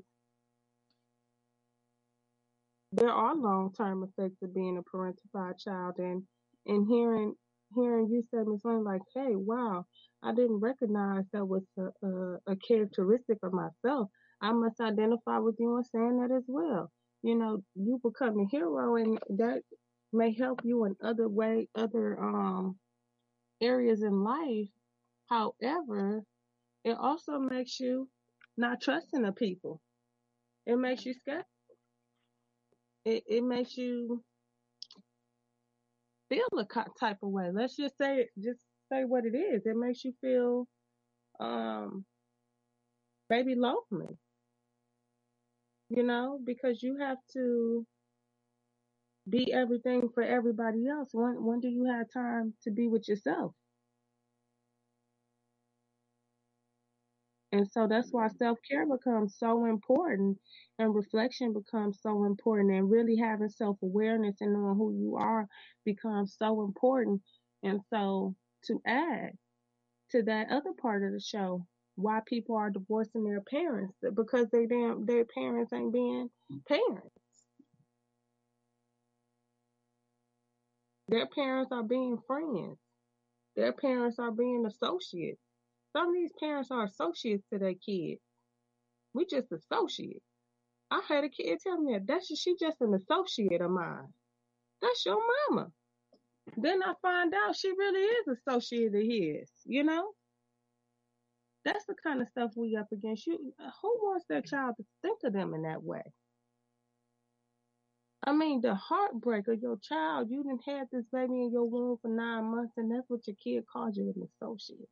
there are long-term effects of being a parentified child. And, and hearing hearing you say, Miz Lane, like, hey, wow, I didn't recognize that was a, a, a characteristic of myself. I must identify with you in saying that as well. You know, you become a hero, and that may help you in other way, other um areas in life. However, it also makes you not trusting the people. It makes you skeptical. It it makes you feel a type of way. Let's just say it, just say what it is. It makes you feel um maybe lonely. You know, because you have to be everything for everybody else. When when do you have time to be with yourself? And so that's why self-care becomes so important, and reflection becomes so important, and really having self-awareness and knowing who you are becomes so important. And so to add to that other part of the show, why people are divorcing their parents, because they damn their parents ain't being parents. Their parents are being friends. Their parents are being associates. Some of these parents are associates to their kids. We just associates. I had a kid tell me that that's just, she just an associate of mine. That's your mama. Then I find out she really is associated his, you know? That's the kind of stuff we up against. You, who wants their child to think of them in that way? I mean, the heartbreak of your child, you done had this baby in your womb for nine months, and that's what your kid calls you, an associate.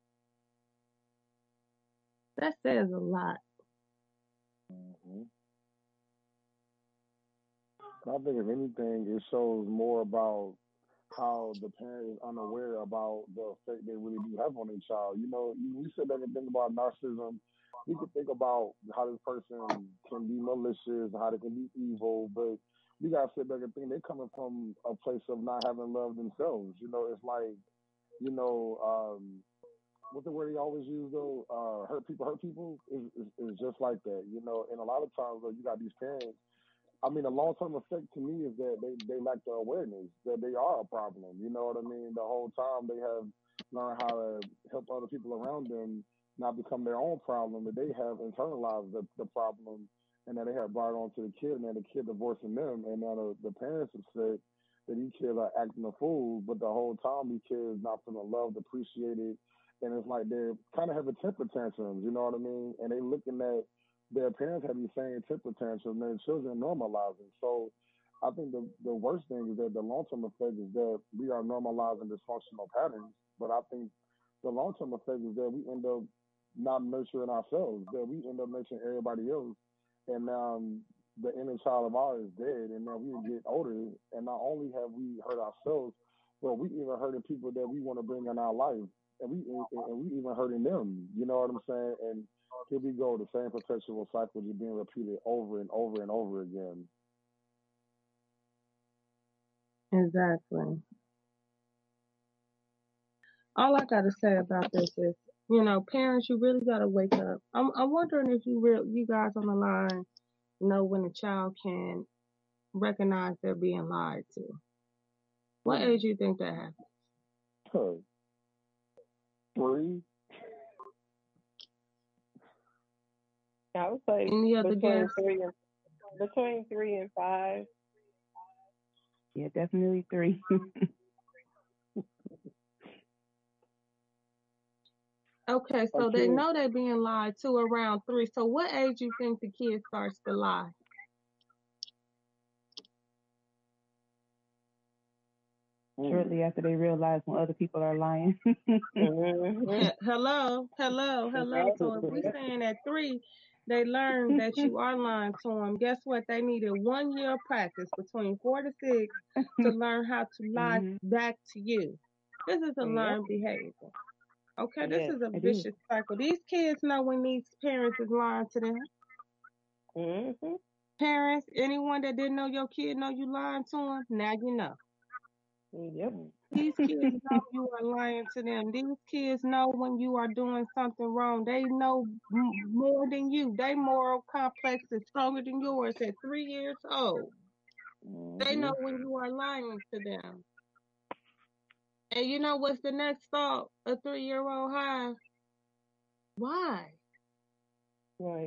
That says a lot. Mm-hmm. I think if anything, it shows more about how the parent is unaware about the effect they really do have on their child. You know, you- we sit back and think about narcissism. We can think about how this person can be malicious, how they can be evil, but we gotta sit back and think they're coming from a place of not having love themselves. You know, it's like, you know, um, what the word he always use though, uh, hurt people, hurt people is, is is just like that. You know, and a lot of times though, you got these parents. I mean, the long-term effect to me is that they, they lack the awareness that they are a problem. You know what I mean? The whole time they have learned how to help other people around them not become their own problem, that they have internalized the, the problem and that they have brought it on to the kid, and then the kid divorcing them, and now the, the parents have said that these kids are acting a fool, but the whole time these kids not feeling loved, appreciated, and it's like they're kind of having temper tantrums, you know what I mean? And they looking at their parents have these same temper tantrums, and their children normalizing. So I think the, the worst thing is that the long-term effect is that we are normalizing dysfunctional patterns, but I think the long-term effect is that we end up not nurturing ourselves, that we end up nurturing everybody else, and um, the inner child of ours is dead, and then we get older, and not only have we hurt ourselves, but we even hurting people that we want to bring in our life, and we and, and we even hurting them. You know what I'm saying? And here we go, the same perpetual cycle just being repeated over and over and over again. Exactly. All I gotta say about this is, you know, parents, you really gotta wake up. I'm, I'm wondering if you real, you guys on the line know when a child can recognize they're being lied to. What Hmm. age do you think that happens? Huh. Three. I would say Any other between guess? three and between three and five. Yeah, definitely three. Okay, so they Okay. know they're being lied to around three. So what age do you think the kid starts to lie? Shortly after they realize when other people are lying. Mm-hmm. He- Hello, hello, hello. So if we saying at three, they learn that you are lying to them. Guess what? They needed one year of practice between four to six to learn how to lie Mhm. back to you. This is a Yep. learned behavior. Okay, this Yes. is a It is. vicious cycle. These kids know when these parents is lying to them. Mm-hmm. Parents, anyone that didn't know your kid know you lying to them, now you know. Yep. These kids know you are lying to them. These kids know when you are doing something wrong. They know m- more than you. They moral complex is stronger than yours at three years old. They know Mm-hmm. when you are lying to them. And you know what's the next thought a three-year-old has? Why? Right.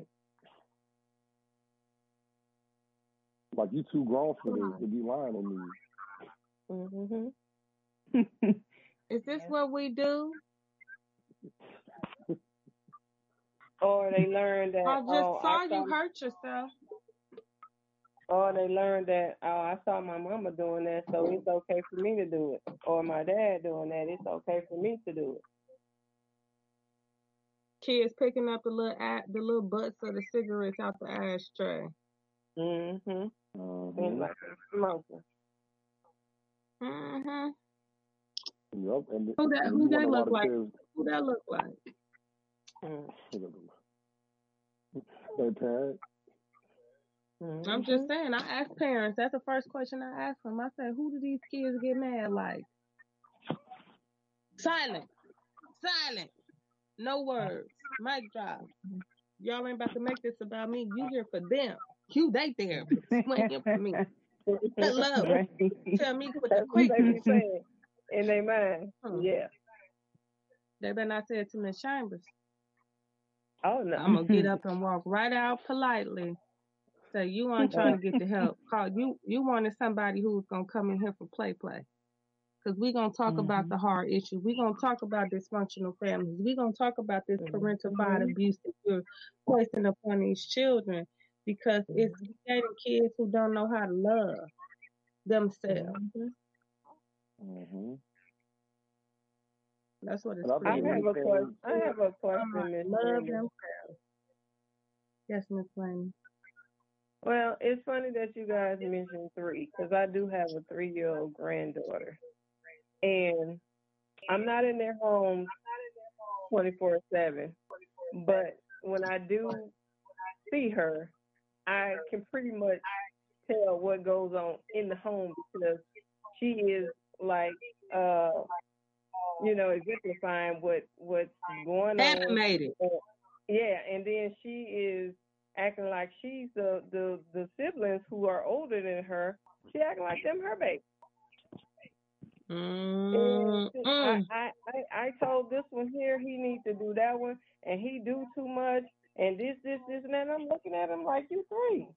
Like, you too grown for Why? this to be lying to me. Mm-hmm. Is this what we do? Or they learn that I just oh saw I you saw hurt yourself. or they learn that oh I saw my mama doing that, so it's okay for me to do it. Or my dad doing that, it's okay for me to do it. Kids picking up the little a- the little butts of the cigarettes out the ashtray. Mm-hmm. Mm-hmm. And like a smoker. Mm-hmm. Yep. And, Who that? and Who you they wonder why look the like? kids. Who that look like? Mm. Their parents. Mm-hmm. I'm just saying. I ask parents. That's the first question I ask them. I say, who do these kids get mad like? Silent. Silent. No words. Mic drop. Y'all ain't about to make this about me. You here for them. You they therapist. You ain't here for me. Hello. Right. Tell me what the That's what quick. they be saying in their mind. Hmm. Yeah. They better not say it to Miss Chambers. Oh no. I'm gonna get up and walk right out politely. Say you aren't trying to get the help. Call you. You wanted somebody who was gonna come in here for play play. because we're going to talk Mm-hmm. about the hard issues. We're going to talk about dysfunctional families. We're going to talk about this parentified Mm-hmm. abuse that you're placing upon these children, because it's creating kids who don't know how to love themselves. Mm-hmm. That's what it's And I I think creating. have a question. I anything, have a Don't know how question, to Miss love Brenda. themselves. Yes, Miss Lane. Well, it's funny that you guys mentioned three, because I do have a three-year-old granddaughter, and I'm not in their home twenty-four seven, but when I do see her, I can pretty much tell what goes on in the home, because she is like, uh, you know, exemplifying what what's going on. Animated. And, yeah, and then she is acting like she's the, the the siblings who are older than her. She acting like them her baby. And she- I, I, I, I told this one here he needs to do that one, and he do too much, and this, this, this, and that. I'm looking at him like, you three.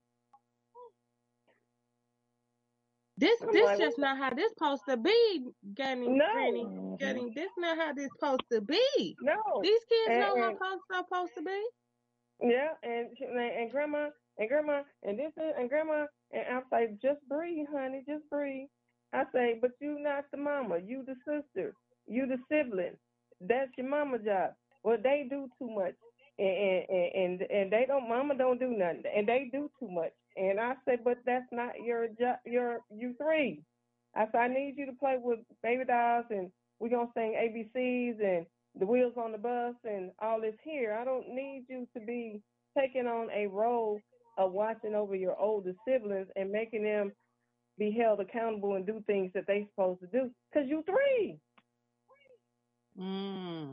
This I'm this like, just not how this supposed to be, Granny. No. Granny, Mm-hmm. Granny, this not how this supposed to be. No. These kids And- know how and- it's supposed to be. Yeah, and she- and and grandma and grandma and this is- and grandma and I say, just breathe, honey, just breathe. I say, but you not the mama, you the sister, you the sibling. That's your mama job. Well, they do too much, and and and, and they don't. Mama don't do nothing, and they do too much. And I said, but that's not your job. Your you three. I said, I need you to play with baby dolls, and we're gonna sing A B Cs and the wheels on the bus and all this here. I don't need you to be taking on a role of watching over your older siblings and making them be held accountable and do things that they supposed to do. Because you three. Mm.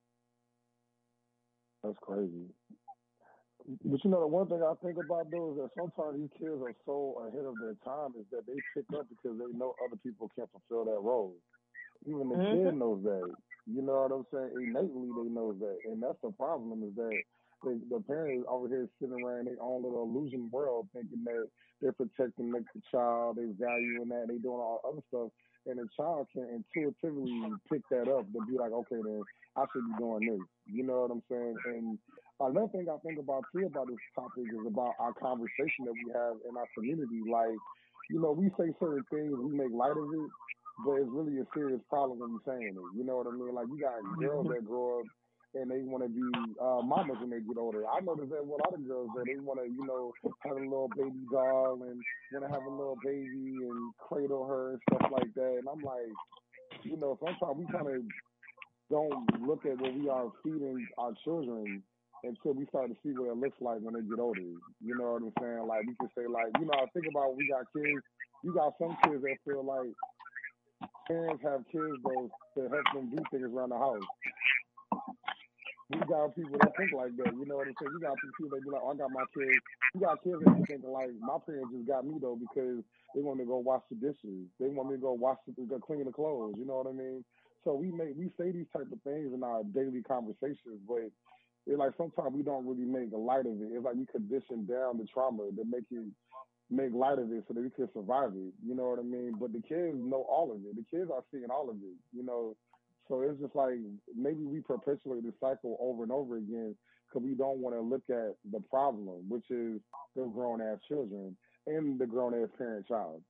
That's crazy. But you know, the one thing I think about though is that sometimes these kids are so ahead of their time is that they pick up because they know other people can't fulfill that role. Even the Mhm. kid knows that. You know what I'm saying? Innately, they know that, and that's the problem. Is that they, the parents over here sitting around their own little illusion world, thinking that they're protecting the child, they valuing that, they doing all other stuff, and the child can intuitively pick that up to be like, okay, then I should be doing this. You know what I'm saying? And another thing I think about too about this topic is about our conversation that we have in our community. Like, you know, we say certain things, we make light of it, but it's really a serious problem when you're saying it. You know what I mean? Like, you got girls that grow up and they want to be uh, mamas when they get older. I noticed that with a lot of girls, though, they want to, you know, have a little baby doll and want to have a little baby and cradle her and stuff like that. And I'm like, you know, sometimes we kind of don't look at what we are feeding our children until we start to see what it looks like when they get older. You know what I'm saying? Like, we can say, like, you know, I think about when we got kids, you got some kids that feel like parents have kids, though, to help them do things around the house. We got people that think like that, you know what I'm saying? You got people that be like, oh, I got my kids. You got kids that be thinking like, my parents just got me, though, because they want me to go wash the dishes. They want me to go wash, the, go clean the clothes, you know what I mean? So we make, we say these type of things in our daily conversations, but it's like sometimes we don't really make light of it. It's like we condition down the trauma to make it, make light of it so that we can survive it, you know what I mean? But the kids know all of it. The kids are seeing all of it, you know? So it's just like maybe we perpetuate the cycle over and over again because we don't want to look at the problem, which is the grown-ass children and the grown-ass parent-child.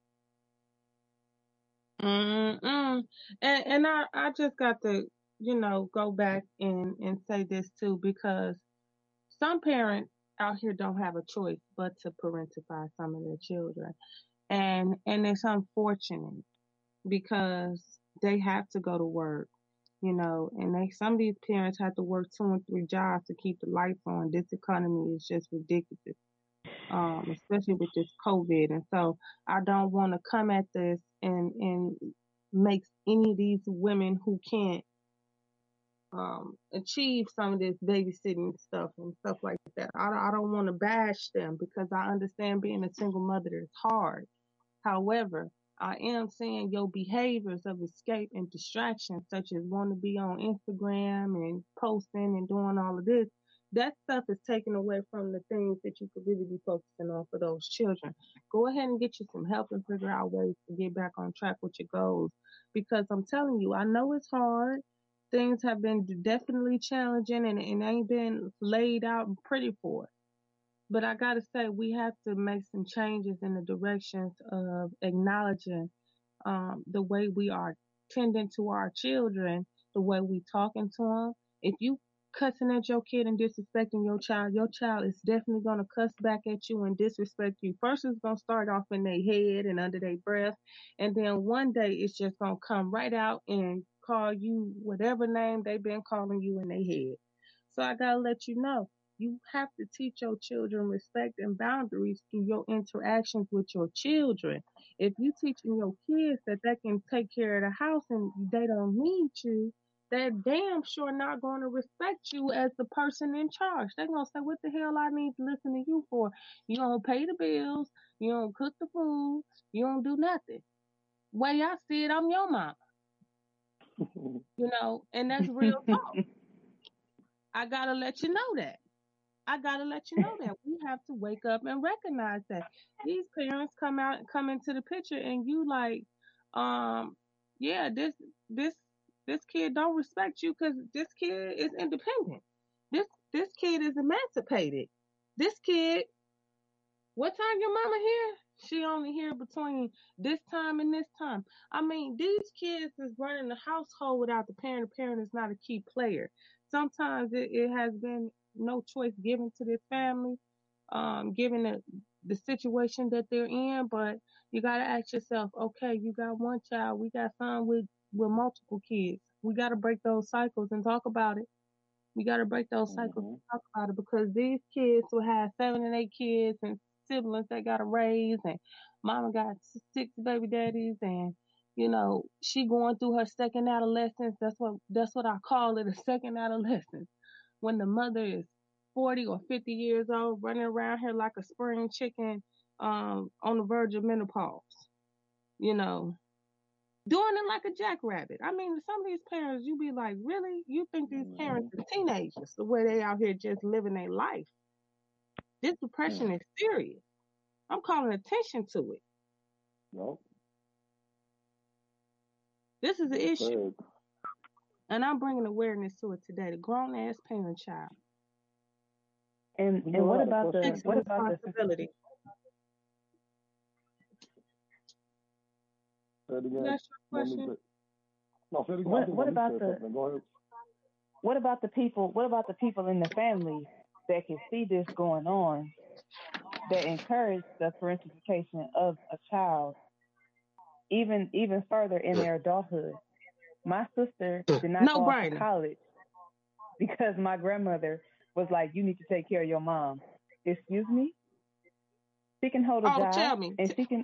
Mm-mm. And and I, I just got to, you know, go back and, and say this too, because some parents out here don't have a choice but to parentify some of their children. And and it's unfortunate because they have to go to work, you know, and they some of these parents have to work two and three jobs to keep the lights on. This economy is just ridiculous. Um, especially with this COVID. And so I don't want to come at this and, and make any of these women who can't um, achieve some of this babysitting stuff and stuff like that. I, I don't want to bash them because I understand being a single mother is hard. However, I am saying your behaviors of escape and distraction, such as wanting to be on Instagram and posting and doing all of this, that stuff is taken away from the things that you could really be focusing on for those children. Go ahead and get you some help and figure out ways to get back on track with your goals. Because I'm telling you, I know it's hard. Things have been definitely challenging and it ain't been laid out pretty for it. But I gotta say, we have to make some changes in the directions of acknowledging um, the way we are tending to our children, the way we talking to them. If you cussing at your kid and disrespecting your child, your child is definitely gonna cuss back at you and disrespect you. First, it's gonna start off in their head and under their breath, and then one day it's just gonna come right out and call you whatever name they've been calling you in their head. So I gotta let you know. You have to teach your children respect and boundaries through your interactions with your children. If you teaching your kids that they can take care of the house and they don't need you, they're damn sure not going to respect you as the person in charge. They're going to say, what the hell I need to listen to you for? You don't pay the bills. You don't cook the food. You don't do nothing. Way I see it, I'm your mom. You know, and that's real talk. I got to let you know that. I gotta let you know that we have to wake up and recognize that these parents come out and come into the picture, and you like, um, yeah, this this this kid don't respect you because this kid is independent. This this kid is emancipated. This kid, what time your mama here? She only here between this time and this time. I mean, these kids is running the household without the parent. The parent is not a key player. Sometimes it, it has been no choice given to this family, um, given the, the situation that they're in. But you got to ask yourself, okay, you got one child. We got some with, with multiple kids. We got to break those cycles and talk about it. We got to break those cycles mm-hmm. and talk about it because these kids will have seven and eight kids and siblings they got to raise, and mama got six baby daddies, and you know she going through her second adolescence. That's what that's what I call it, a second adolescence, when the mother is forty or fifty years old, running around here like a spring chicken, um, on the verge of menopause. You know, doing it like a jackrabbit. I mean, some of these parents, you be like, really? You think these parents are teenagers, the way they out here just living their life? This depression mm. is serious. I'm calling attention to it. Nope. This is an That's issue. Good. And I'm bringing awareness to it today. The grown ass parent child. And and what about the what about the responsibility? That's your question. No, what what about the what about the people? What about the people in the family that can see this going on, that encourage the parentification of a child, even even further in their adulthood? My sister did not no, go off to college because my grandmother was like, "You need to take care of your mom." Excuse me? She can hold a oh, job, tell me. and she can.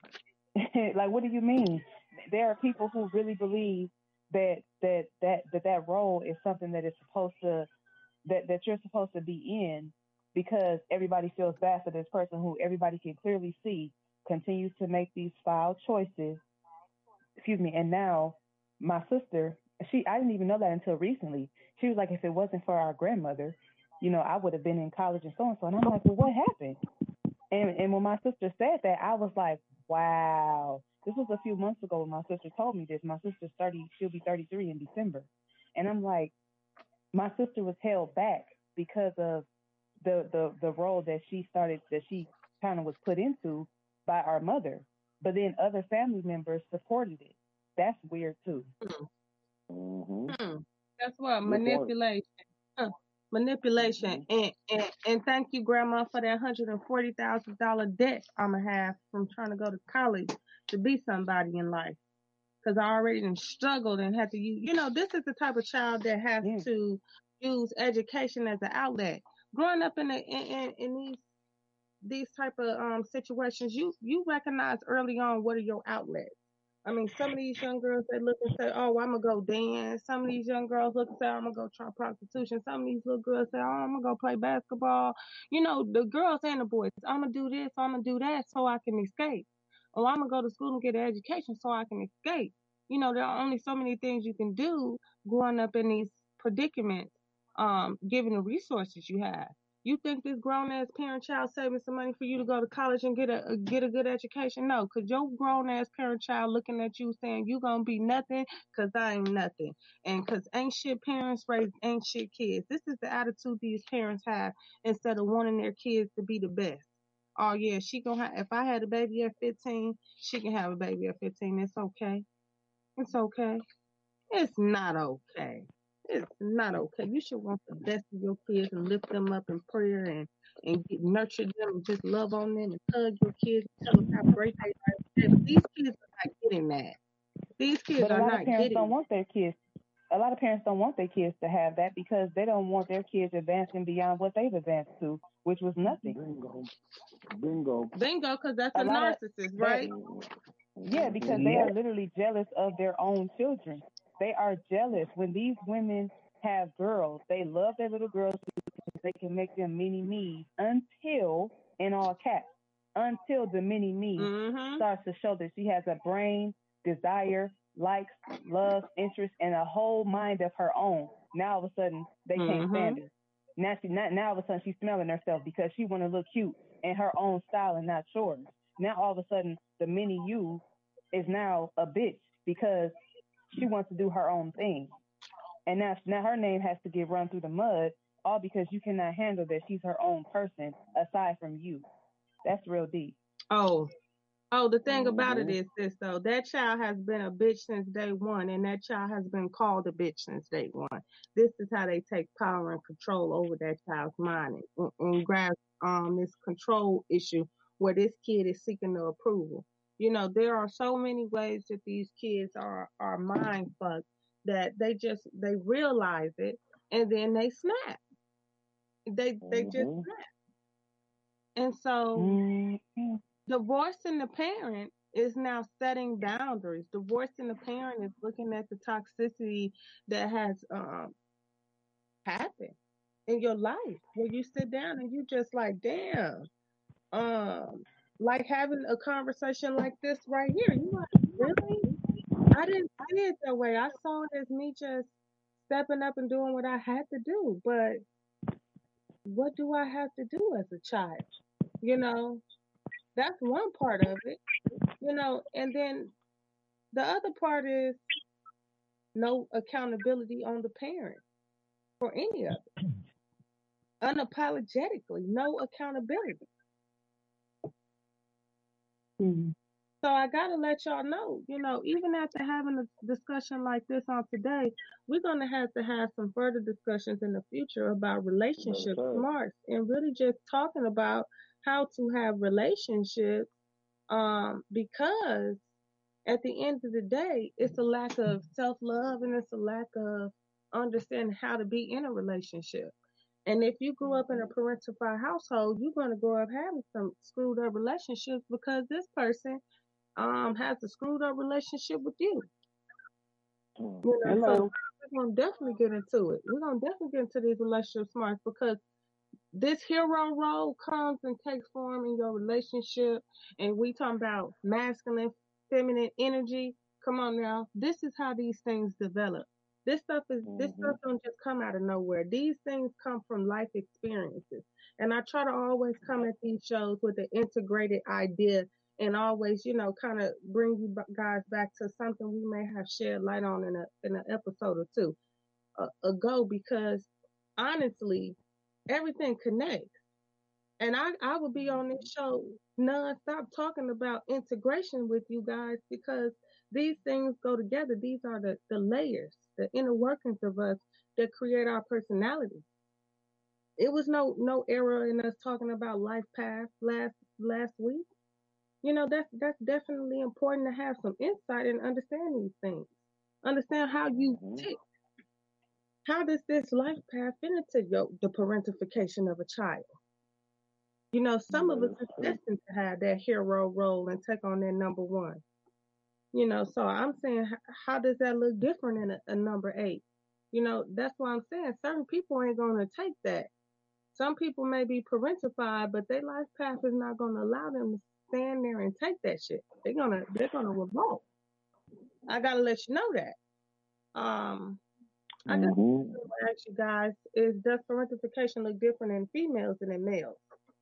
Like, what do you mean? There are people who really believe that that that that that role is something that is supposed to that that you're supposed to be in, because everybody feels bad for this person who everybody can clearly see continues to make these foul choices. Excuse me. And now my sister, she I didn't even know that until recently. She was like, if it wasn't for our grandmother, you know, I would have been in college and so and so. And I'm like, well, what happened? And and when my sister said that, I was like, wow. This was a few months ago when my sister told me this. My sister's thirty, she'll be thirty-three in December. And I'm like, my sister was held back because of the the, the role that she started, that she kind of was put into by our mother. But then other family members supported it. That's weird too. Mm-hmm. Hmm. That's what manipulation. Huh. Manipulation. Mm-hmm. And, and and thank you, Grandma, for that one hundred forty thousand dollars debt I'm going to have from trying to go to college to be somebody in life. Because I already done struggled and had to use, you know, this is the type of child that has yeah. to use education as an outlet. Growing up in, the, in, in, in these these type of um situations, you, you recognize early on what are your outlets. I mean, some of these young girls, they look and say, oh, I'm going to go dance. Some of these young girls look and say, I'm going to go try prostitution. Some of these little girls say, oh, I'm going to go play basketball. You know, the girls and the boys, I'm going to do this, I'm going to do that so I can escape. Oh, I'm going to go to school and get an education so I can escape. You know, there are only so many things you can do growing up in these predicaments. um, given the resources you have. You think this grown ass parent child saving some money for you to go to college and get a, get a good education? No, cause your grown ass parent child looking at you saying you gonna be nothing cause I ain't nothing. And cause ain't shit parents raise ain't shit kids. This is the attitude these parents have instead of wanting their kids to be the best. Oh yeah, she gonna have, if I had a baby at fifteen, she can have a baby at fifteen. It's okay. It's okay. It's not okay. It's not okay. You should want the best of your kids and lift them up in prayer and, and get, nurture them and just love on them and hug your kids and tell them how great they are. But these kids are not getting that. These kids But a are lot not of parents getting don't want their kids. A lot of parents don't want their kids to have that because they don't want their kids advancing beyond what they've advanced to, which was nothing. Bingo. Bingo. Bingo, because that's A a lot of- narcissist, right? Yeah, because they are literally jealous of their own children. They are jealous when these women have girls. They love their little girls because they can make them mini-me's until, in all caps, until the mini-me Mhm. starts to show that she has a brain, desire, likes, love, interest, and a whole mind of her own. Now all of a sudden they can't Mhm. stand her. Now she not now all of a sudden she's smelling herself because she want to look cute in her own style and not yours. Now all of a sudden the mini you is now a bitch because she wants to do her own thing. And now, now her name has to get run through the mud, all because you cannot handle that she's her own person aside from you. That's real deep. Oh, oh, the thing about it Mhm. is this though, that child has been a bitch since day one, and that child has been called a bitch since day one. This is how they take power and control over that child's mind and, and grasp um this control issue where this kid is seeking the approval. You know, there are so many ways that these kids are are mind fucked that they just they realize it and then they snap. They they just Mhm. snap. And so Mm-hmm. divorcing the parent is now setting boundaries. Divorcing the parent is looking at the toxicity that has um, happened in your life, where you sit down and you just like, damn, um, like having a conversation like this right here. You like, really? I didn't see it that way. I saw it as me just stepping up and doing what I had to do. But what do I have to do as a child? You know, that's one part of it. You know, and then the other part is no accountability on the parent for any of it. Unapologetically, no accountability. Mm-hmm. So I gotta let y'all know, you know, even after having a discussion like this on today, we're gonna have to have some further discussions in the future about relationship That's right. smarts and really just talking about how to have relationships. Um, because at the end of the day, it's a lack of self-love and it's a lack of understanding how to be in a relationship. And if you grew up in a parentified household, you're going to grow up having some screwed up relationships because this person um has a screwed up relationship with you. You know, Hello. so we're going to definitely get into it. We're going to definitely get into these relationship smarts because this hero role comes and takes form in your relationship. And we talking about masculine, feminine energy. Come on now. This is how these things develop. This stuff is this Mm-hmm. stuff don't just come out of nowhere. These things come from life experiences. And I try to always come at these shows with an integrated idea and always, you know, kind of bring you b- guys back to something we may have shed light on in a in an episode or two uh, ago because honestly, everything connects. And I, I will be on this show non-stop talking about integration with you guys because these things go together. These are the, the layers, the inner workings of us that create our personality. It was no no error in us talking about life path last last week. You know, that's that's definitely important to have some insight and understand these things. Understand how you tick. How does this life path fit into your, the parentification of a child? You know, some of us is destined to have that hero role and take on that number one. You know, so I'm saying, h- how does that look different in a, a number eight? You know, that's why I'm saying certain people ain't going to take that. Some people may be parentified, but their life path is not going to allow them to stand there and take that shit. They're gonna, they're gonna revolt. I gotta let you know that. Um, I just Mm-hmm. want to ask you guys: Is does parentification look different in females than in males?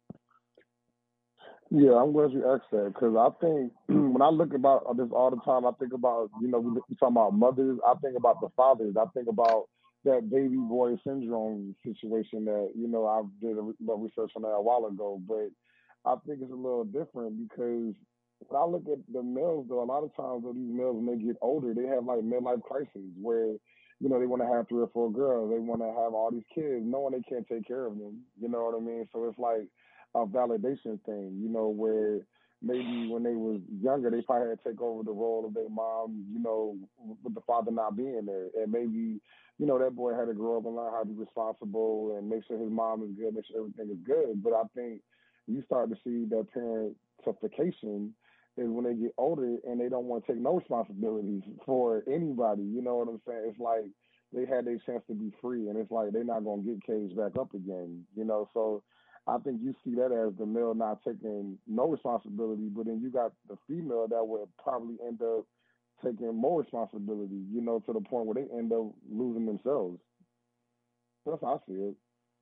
Yeah, I'm glad you asked that because I think when I look about this all the time, I think about, you know, we, we talking about mothers. I think about the fathers. I think about that baby boy syndrome situation that, you know, I did a little research on that a while ago. But I think it's a little different because when I look at the males, though, a lot of times, though, these males, when they get older, they have like midlife crises where, you know, they want to have three or four girls. They want to have all these kids, knowing they can't take care of them. You know what I mean? So it's like a validation thing, you know, where maybe when they was younger, they probably had to take over the role of their mom, you know, with the father not being there. And maybe, you know, that boy had to grow up and learn how to be responsible and make sure his mom is good, make sure everything is good. But I think you start to see that parentification is when they get older and they don't want to take no responsibilities for anybody. You know what I'm saying? It's like they had their chance to be free, and it's like they're not going to get caged back up again, you know? So I think you see that as the male not taking no responsibility, but then you got the female that would probably end up taking more responsibility, you know, to the point where they end up losing themselves. That's how I see it.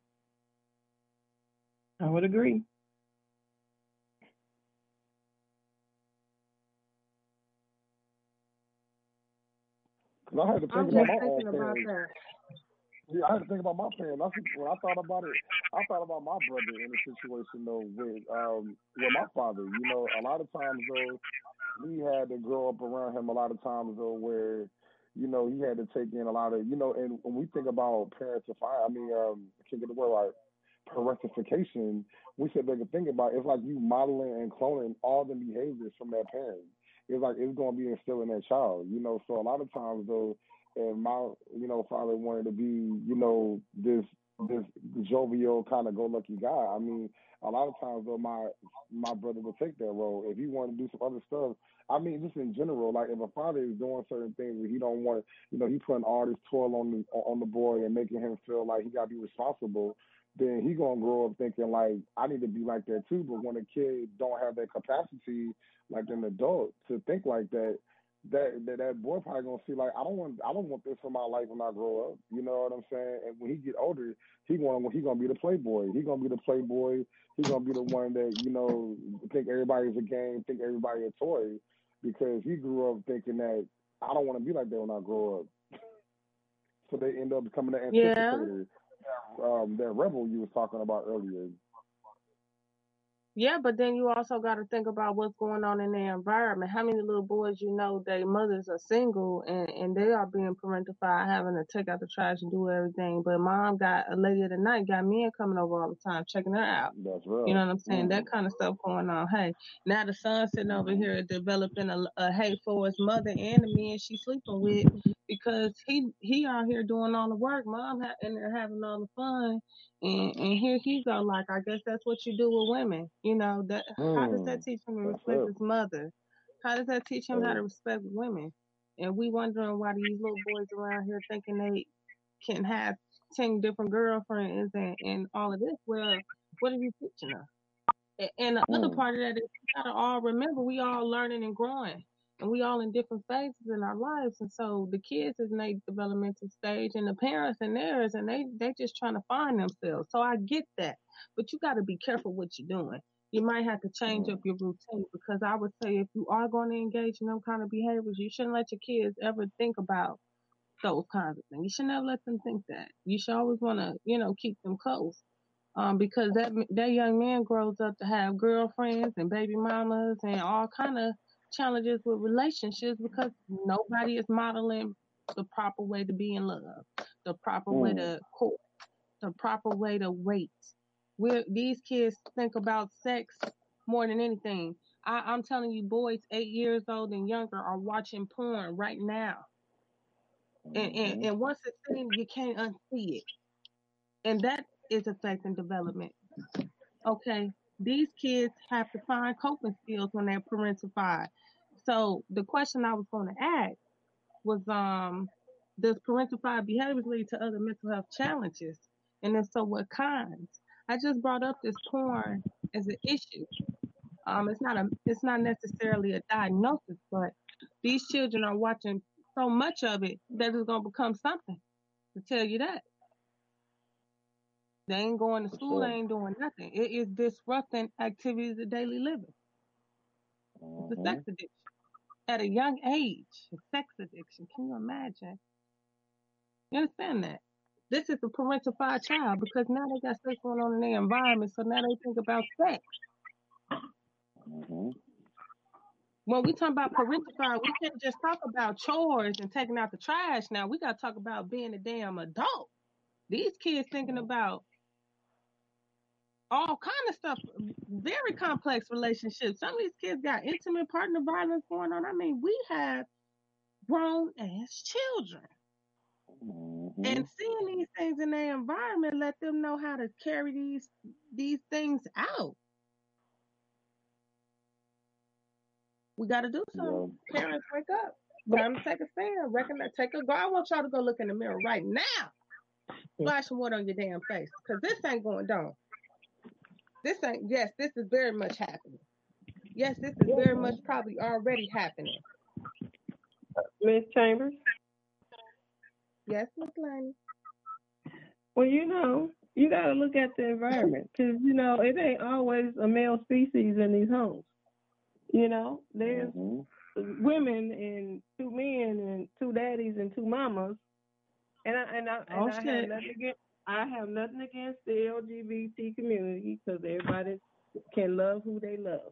I would agree. Because I had to think I'm about just my own thinking about parents. that. Yeah, I had to think about my parents. I think when I thought about it, I thought about my brother in a situation though with um with my father. You know, a lot of times though, we had to grow up around him a lot of times though where, you know, he had to take in a lot of, you know, and when we think about parentify, I mean, um, I can't get the word right, parentification, we sit back and think about it, it's like you modeling and cloning all the behaviors from that parent. It's like it's going to be instilled in that child, you know. So a lot of times though, and my, you know, father wanted to be, you know, this this jovial kind of go-lucky guy. I mean, a lot of times though, my my brother would take that role if he wanted to do some other stuff. I mean, just in general, like if a father is doing certain things where he don't want, you know, he putting all this toil on the on the boy and making him feel like he got to be responsible, then he gonna grow up thinking like I need to be like that too. But when a kid don't have that capacity, like an adult, to think like that, that that, that boy probably gonna see like I don't want I don't want this for my life when I grow up. You know what I'm saying? And when he get older, he gonna he gonna be the playboy. He gonna be the playboy. He gonna be the one that, you know, think everybody's a game, think everybody a toy, because he grew up thinking that I don't want to be like that when I grow up. So they end up becoming the Yeah. anticipator, um, that rebel you was talking about earlier. Yeah, but then you also got to think about what's going on in their environment. How many little boys you know their mothers are single and, and they are being parentified, having to take out the trash and do everything. But mom got a lady of the night, got men coming over all the time, checking her out. That's right. You know what I'm saying? Mm. That kind of stuff going on. Hey, now the son sitting over here developing a, a hate for his mother and the men she's sleeping with because he he out here doing all the work. Mom ha- and they're having all the fun. And and here he go, like, I guess that's what you do with women. You know, that how does that Mm. teach him to That's respect it. his mother? How does that teach him how Hey. to respect women? And we wondering why these little boys around here thinking they can have ten different girlfriends and, and all of this. Well, what are you teaching them? And, and the Mm. other part of that is we gotta all remember we all learning and growing. And we all in different phases in our lives. And so the kids is in a developmental stage and the parents in theirs and they they just trying to find themselves. So I get that. But you gotta be careful what you're doing. You might have to change Mm. up your routine because I would say if you are going to engage in them kind of behaviors, you shouldn't let your kids ever think about those kinds of things. You should never let them think that. You should always want to, you know, keep them close. Um, because that that young man grows up to have girlfriends and baby mamas and all kind of challenges with relationships because nobody is modeling the proper way to be in love, the proper way Mm. to court, the proper way to wait. We're, these kids think about sex more than anything. I, I'm telling you, boys eight years old and younger are watching porn right now. And, and, Mm-hmm. and once it's seen, you can't unsee it. And that is affecting development. Okay, these kids have to find coping skills when they're parentified. So the question I was going to ask was, um, does parentified behaviors lead to other mental health challenges? And if so, what kinds? I just brought up this porn as an issue. Um, it's not a, it's not necessarily a diagnosis, but these children are watching so much of it that it's going to become something. to tell you that. They ain't going to school, Sure. they ain't doing nothing. It is disrupting activities of daily living. It's a sex Mhm. addiction. At a young age, a sex addiction. Can you imagine? You understand that? This is a parentified child because now they got stuff going on in their environment, so now they think about sex. Mhm. When we talk about parentified, we can't just talk about chores and taking out the trash now. We got to talk about being a damn adult. These kids thinking about all kind of stuff, very complex relationships. Some of these kids got intimate partner violence going on. I mean, we have grown ass children. Mhm. And seeing these things in their environment, let them know how to carry these these things out. We got to do something. Yeah. Parents, wake up. Time to take a stand. Recognize, take a go. I want y'all to go look in the mirror right now. Splash some water on your damn face, because this ain't going down. This ain't. Yes, this is very much happening. Yes, this is very much probably already happening. Miss Chambers? Yes, Miss Laney. Well, you know, you got to look at the environment because, you know, it ain't always a male species in these homes. You know, there's mm-hmm. women and two men and two daddies and two mamas. And I, and I, and oh, I have nothing against, I have nothing against the L G B T community because everybody can love who they love.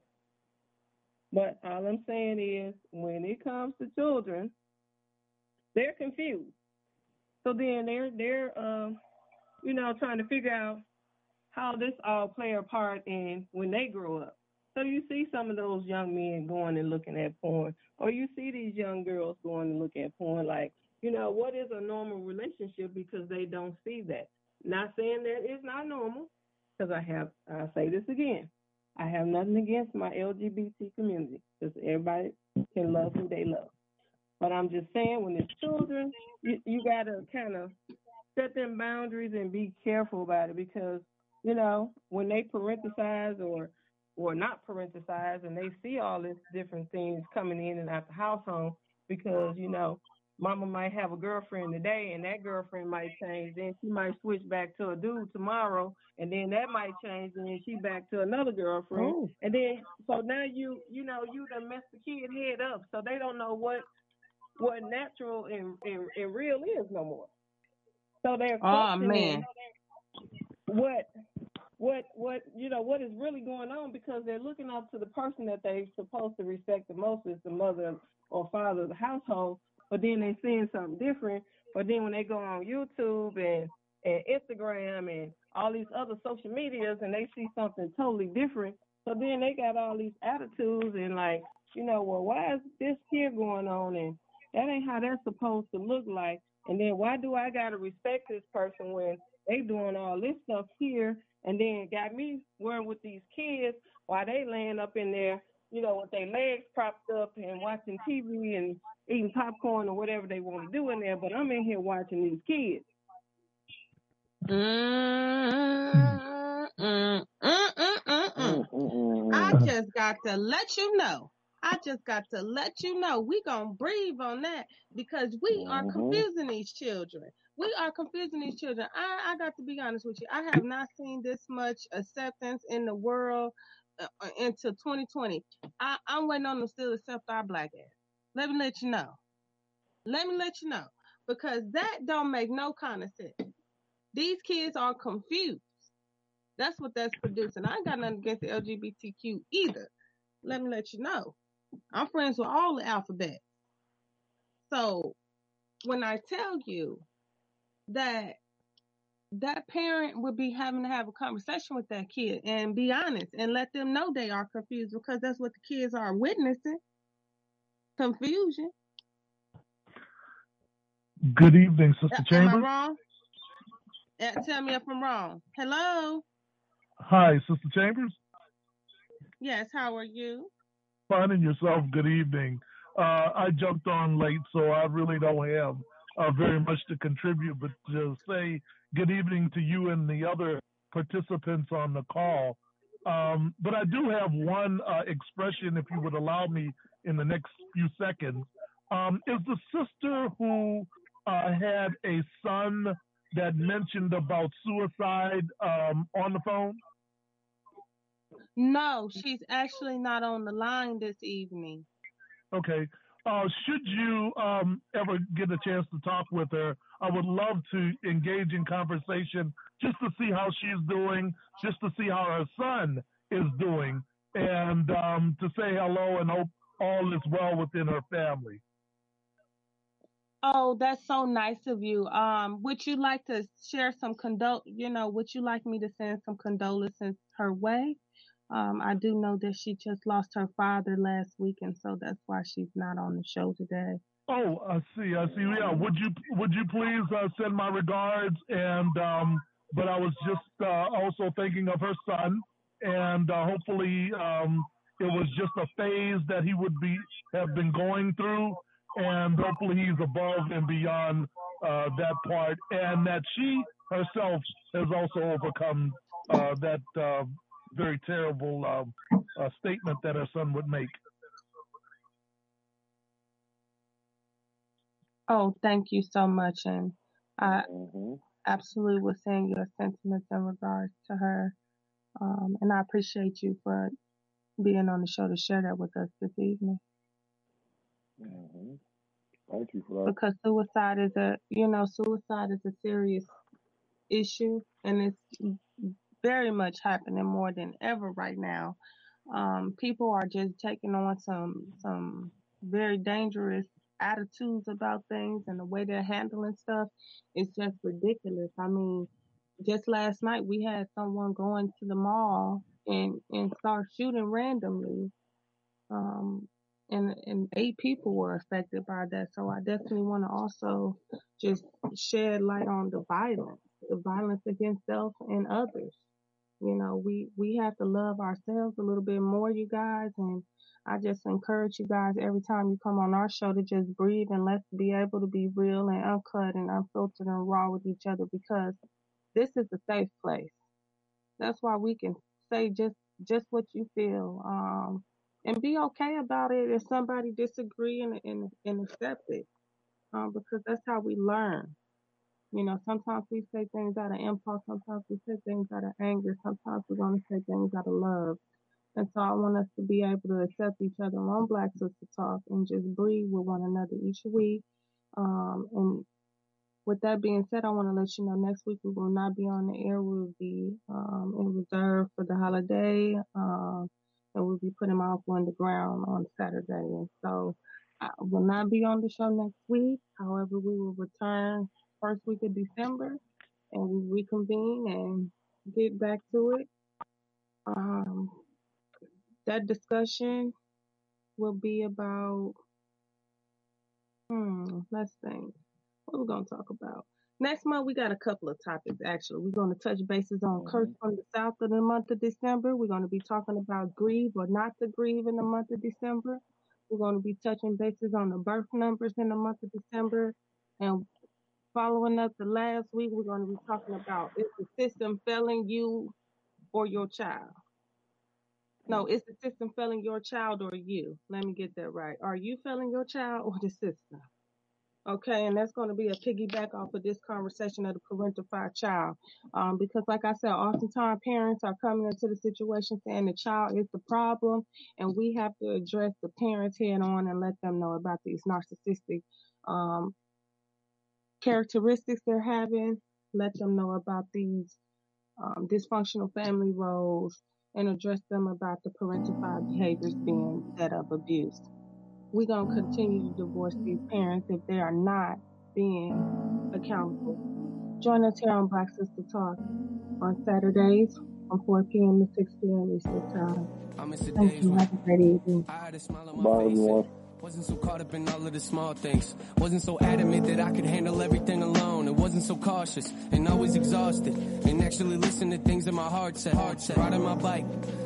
But all I'm saying is when it comes to children, they're confused. So then they're, they're, um, you know, trying to figure out how this all play a part in when they grow up. So you see some of those young men going and looking at porn, or you see these young girls going and looking at porn. Like, you know, what is a normal relationship because they don't see that. Not saying that it's not normal, because I have, I'll say this again, I have nothing against my L G B T community because everybody can love who they love. But I'm just saying when it's children, you, you got to kind of set them boundaries and be careful about it because, you know, when they parenticize or or not parenticize and they see all these different things coming in and out the household because, you know, mama might have a girlfriend today and that girlfriend might change. Then she might switch back to a dude tomorrow and then that might change and then she back to another girlfriend. Oh. And then, so now you, you know, you done messed the kid head up so they don't know what what natural and, and, and real is no more. So they're questioning oh, what what what you know what is really going on because they're looking up to the person that they're supposed to respect the most is the mother or father of the household, but then they're seeing something different. But then when they go on YouTube and, and Instagram and all these other social medias and they see something totally different, so then they got all these attitudes and like, you know, well, why is this here going on and that ain't how that's supposed to look like. And then why do I got to respect this person when they doing all this stuff here and then got me worrying with these kids while they laying up in there, you know, with their legs propped up and watching T V and eating popcorn or whatever they want to do in there. But I'm in here watching these kids. Mm, mm, mm, mm, mm, mm. I just got to let you know. I just got to let you know we gonna breathe on that because we are confusing these children. We are confusing these children. I, I got to be honest with you. I have not seen this much acceptance in the world uh, until twenty twenty. I, I'm waiting on them still to accept our black ass. Let me let you know. Let me let you know because that don't make no kind of sense. These kids are confused. That's what that's producing. I ain't got nothing against the L G B T Q either. Let me let you know. I'm friends with all the alphabet. So when I tell you that that parent would be having to have a conversation with that kid and be honest and let them know they are confused because that's what the kids are witnessing. Confusion. Good evening, Sister uh, Chambers. Am I wrong? Uh, tell me if I'm wrong. Hello? Hi, Sister Chambers. Yes, how are you? Fine, and yourself? Good evening. Uh, I jumped on late, so I really don't have uh, very much to contribute, but to say good evening to you and the other participants on the call. Um, but I do have one uh, expression, if you would allow me, in the next few seconds. Um, is the sister who uh, had a son that mentioned about suicide um, on the phone? No, she's actually not on the line this evening. Okay. Uh, should you um, ever get a chance to talk with her, I would love to engage in conversation just to see how she's doing, just to see how her son is doing, and um, to say hello and hope all is well within her family. Oh, that's so nice of you. Um, would you like to share some condol? You know, would you like me to send some condolences her way? Um, I do know that she just lost her father last week, and so that's why she's not on the show today. Oh, I see. I see. Yeah. Would you Would you please uh, send my regards? And um, but I was just uh, also thinking of her son, and uh, hopefully um, it was just a phase that he would be have been going through, and hopefully he's above and beyond uh, that part, and that she herself has also overcome uh, that uh, very terrible uh, uh, statement that her son would make. Oh, thank you so much, and I mm-hmm. absolutely will send your sentiments in regards to her, um, and I appreciate you for being on the show to share that with us this evening. Mm-hmm. Thank you for that. Because suicide is a, you know, suicide is a serious issue, and it's very much happening more than ever right now. Um, people are just taking on some some very dangerous attitudes about things, and the way they're handling stuff is just ridiculous. I mean, just last night we had someone going to the mall and and start shooting randomly. Um, And, and eight people were affected by that. So I definitely want to also just shed light on the violence, the violence against self and others. You know, we, we have to love ourselves a little bit more, you guys. And I just encourage you guys every time you come on our show to just breathe and let's be able to be real and uncut and unfiltered and raw with each other, because this is a safe place. That's why we can say just, just what you feel. Um, And be okay about it if somebody disagree and and, and accept it, um, because that's how we learn. You know, sometimes we say things out of impulse, sometimes we say things out of anger, sometimes we're going to say things out of love. And so I want us to be able to accept each other on Black Sister Talk and just breathe with one another each week. Um, and with that being said, I want to let you know next week we will not be on the air. We'll be um, in reserve for the holiday. Um, And we'll be putting my uncle on the ground on Saturday. And so I will not be on the show next week. However, we will return first week of December and we reconvene and get back to it. Um, that discussion will be about, hmm, let's think. What we're going to talk about? Next month, we got a couple of topics, actually. We're going to touch bases on mm-hmm. Curse from the South in the month of December. We're going to be talking about grieve or not to grieve in the month of December. We're going to be touching bases on the birth numbers in the month of December. And following up the last week, we're going to be talking about, is the system failing you or your child? No, is the system failing your child or you? Let me get that right. Are you failing your child or the system? Okay, and that's going to be a piggyback off of this conversation of the parentified child. Um, because like I said, oftentimes parents are coming into the situation saying the child is the problem, and we have to address the parents head on and let them know about these narcissistic um, characteristics they're having, let them know about these um, dysfunctional family roles, and address them about the parentified behaviors being set up abuse. We're going to continue to divorce these parents if they are not being accountable. Join us here on Black Sister Talk on Saturdays from four p.m. to six p.m. Eastern Time. Thank you. Have a great evening. Bye, everyone. Wasn't so caught up in all of the small things. Wasn't so adamant that I could handle everything alone. It wasn't so cautious and always exhausted. And actually listen to things in my heart said. Riding my bike,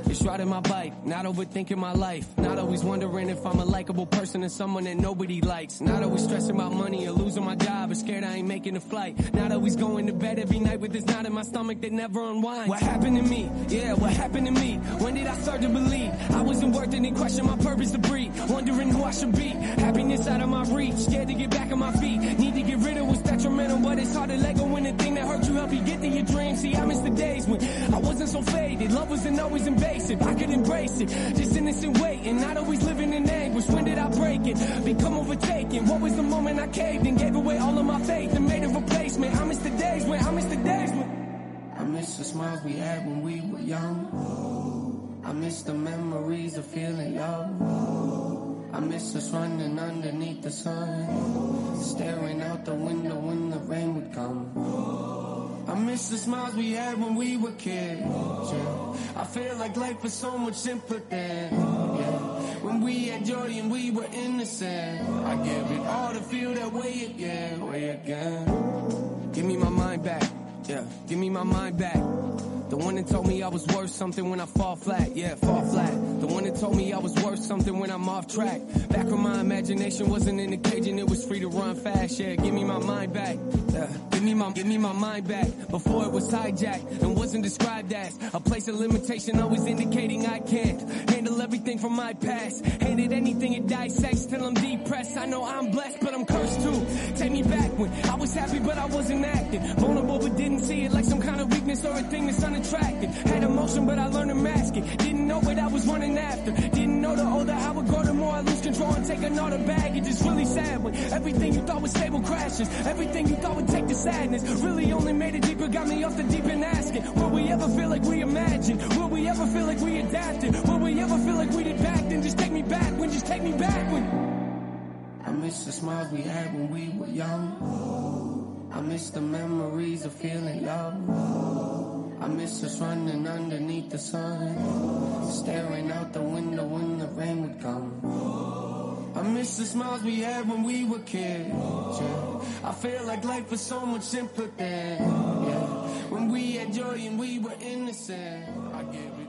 It's riding my bike, not overthinking my life. Not always wondering if I'm a likable person or someone that nobody likes. Not always stressing about money or losing my job or scared I ain't making a flight. Not always going to bed every night with this knot in my stomach that never unwinds. What happened to me? Yeah, what happened to me? When did I start to believe I wasn't worth it and question my purpose to breathe? Wondering who I should be. Happiness out of my reach. Scared to get back on my feet. Need to get rid of what's detrimental, but it's hard to let go when the thing that hurt you help you get to your dreams. See, I miss the days when I wasn't so faded. Love wasn't always invasive. I could embrace it. Just innocent waiting. Not always living in anguish. When did I break it? Become overtaken. What was the moment I caved and gave away all of my faith and made a replacement? I miss the days when, I miss the days when. I miss the smiles we had when we were young. I miss the memories of feeling love. I miss us running underneath the sun, staring out the window when the rain would come. I miss the smiles we had when we were kids, yeah. I feel like life was so much simpler then, yeah. When we had joy and we were innocent, I give it all to feel that way again, way again. Give me my mind back, yeah, give me my mind back. The one that told me I was worth something when I fall flat, yeah, fall flat. The one that told me I was worth something when I'm off track. Back when my imagination wasn't in the cage and it was free to run fast, yeah, give me my mind back, yeah. Give me my, give me my mind back. Before it was hijacked and wasn't described as a place of limitation, always indicating I can't handle everything from my past. Hated anything it dissects till I'm depressed. I know I'm blessed, but I'm cursed too. Take me back when I was happy, but I wasn't acting. Vulnerable, but didn't see it like some kind of weakness or a thing that's unattractive. Had emotion, but I learned to mask it. Didn't know what I was running after. Didn't know the older I would grow, the more I lose control and take another baggage. It's really sad when everything you thought was stable crashes. Everything you thought would take the sadness really only made it deeper, got me off the deep end asking, will we ever feel like we imagined? Will we ever feel like we adapted? Will we ever feel like we did back then? Just take me back when, just take me back when. I miss the smiles we had when we were young. I miss the memories of feeling love. I miss us running underneath the sun, staring out the window when the rain would come. I miss the smiles we had when we were kids, yeah. I feel like life was so much simpler then, yeah. When we had joy and we were innocent, I give it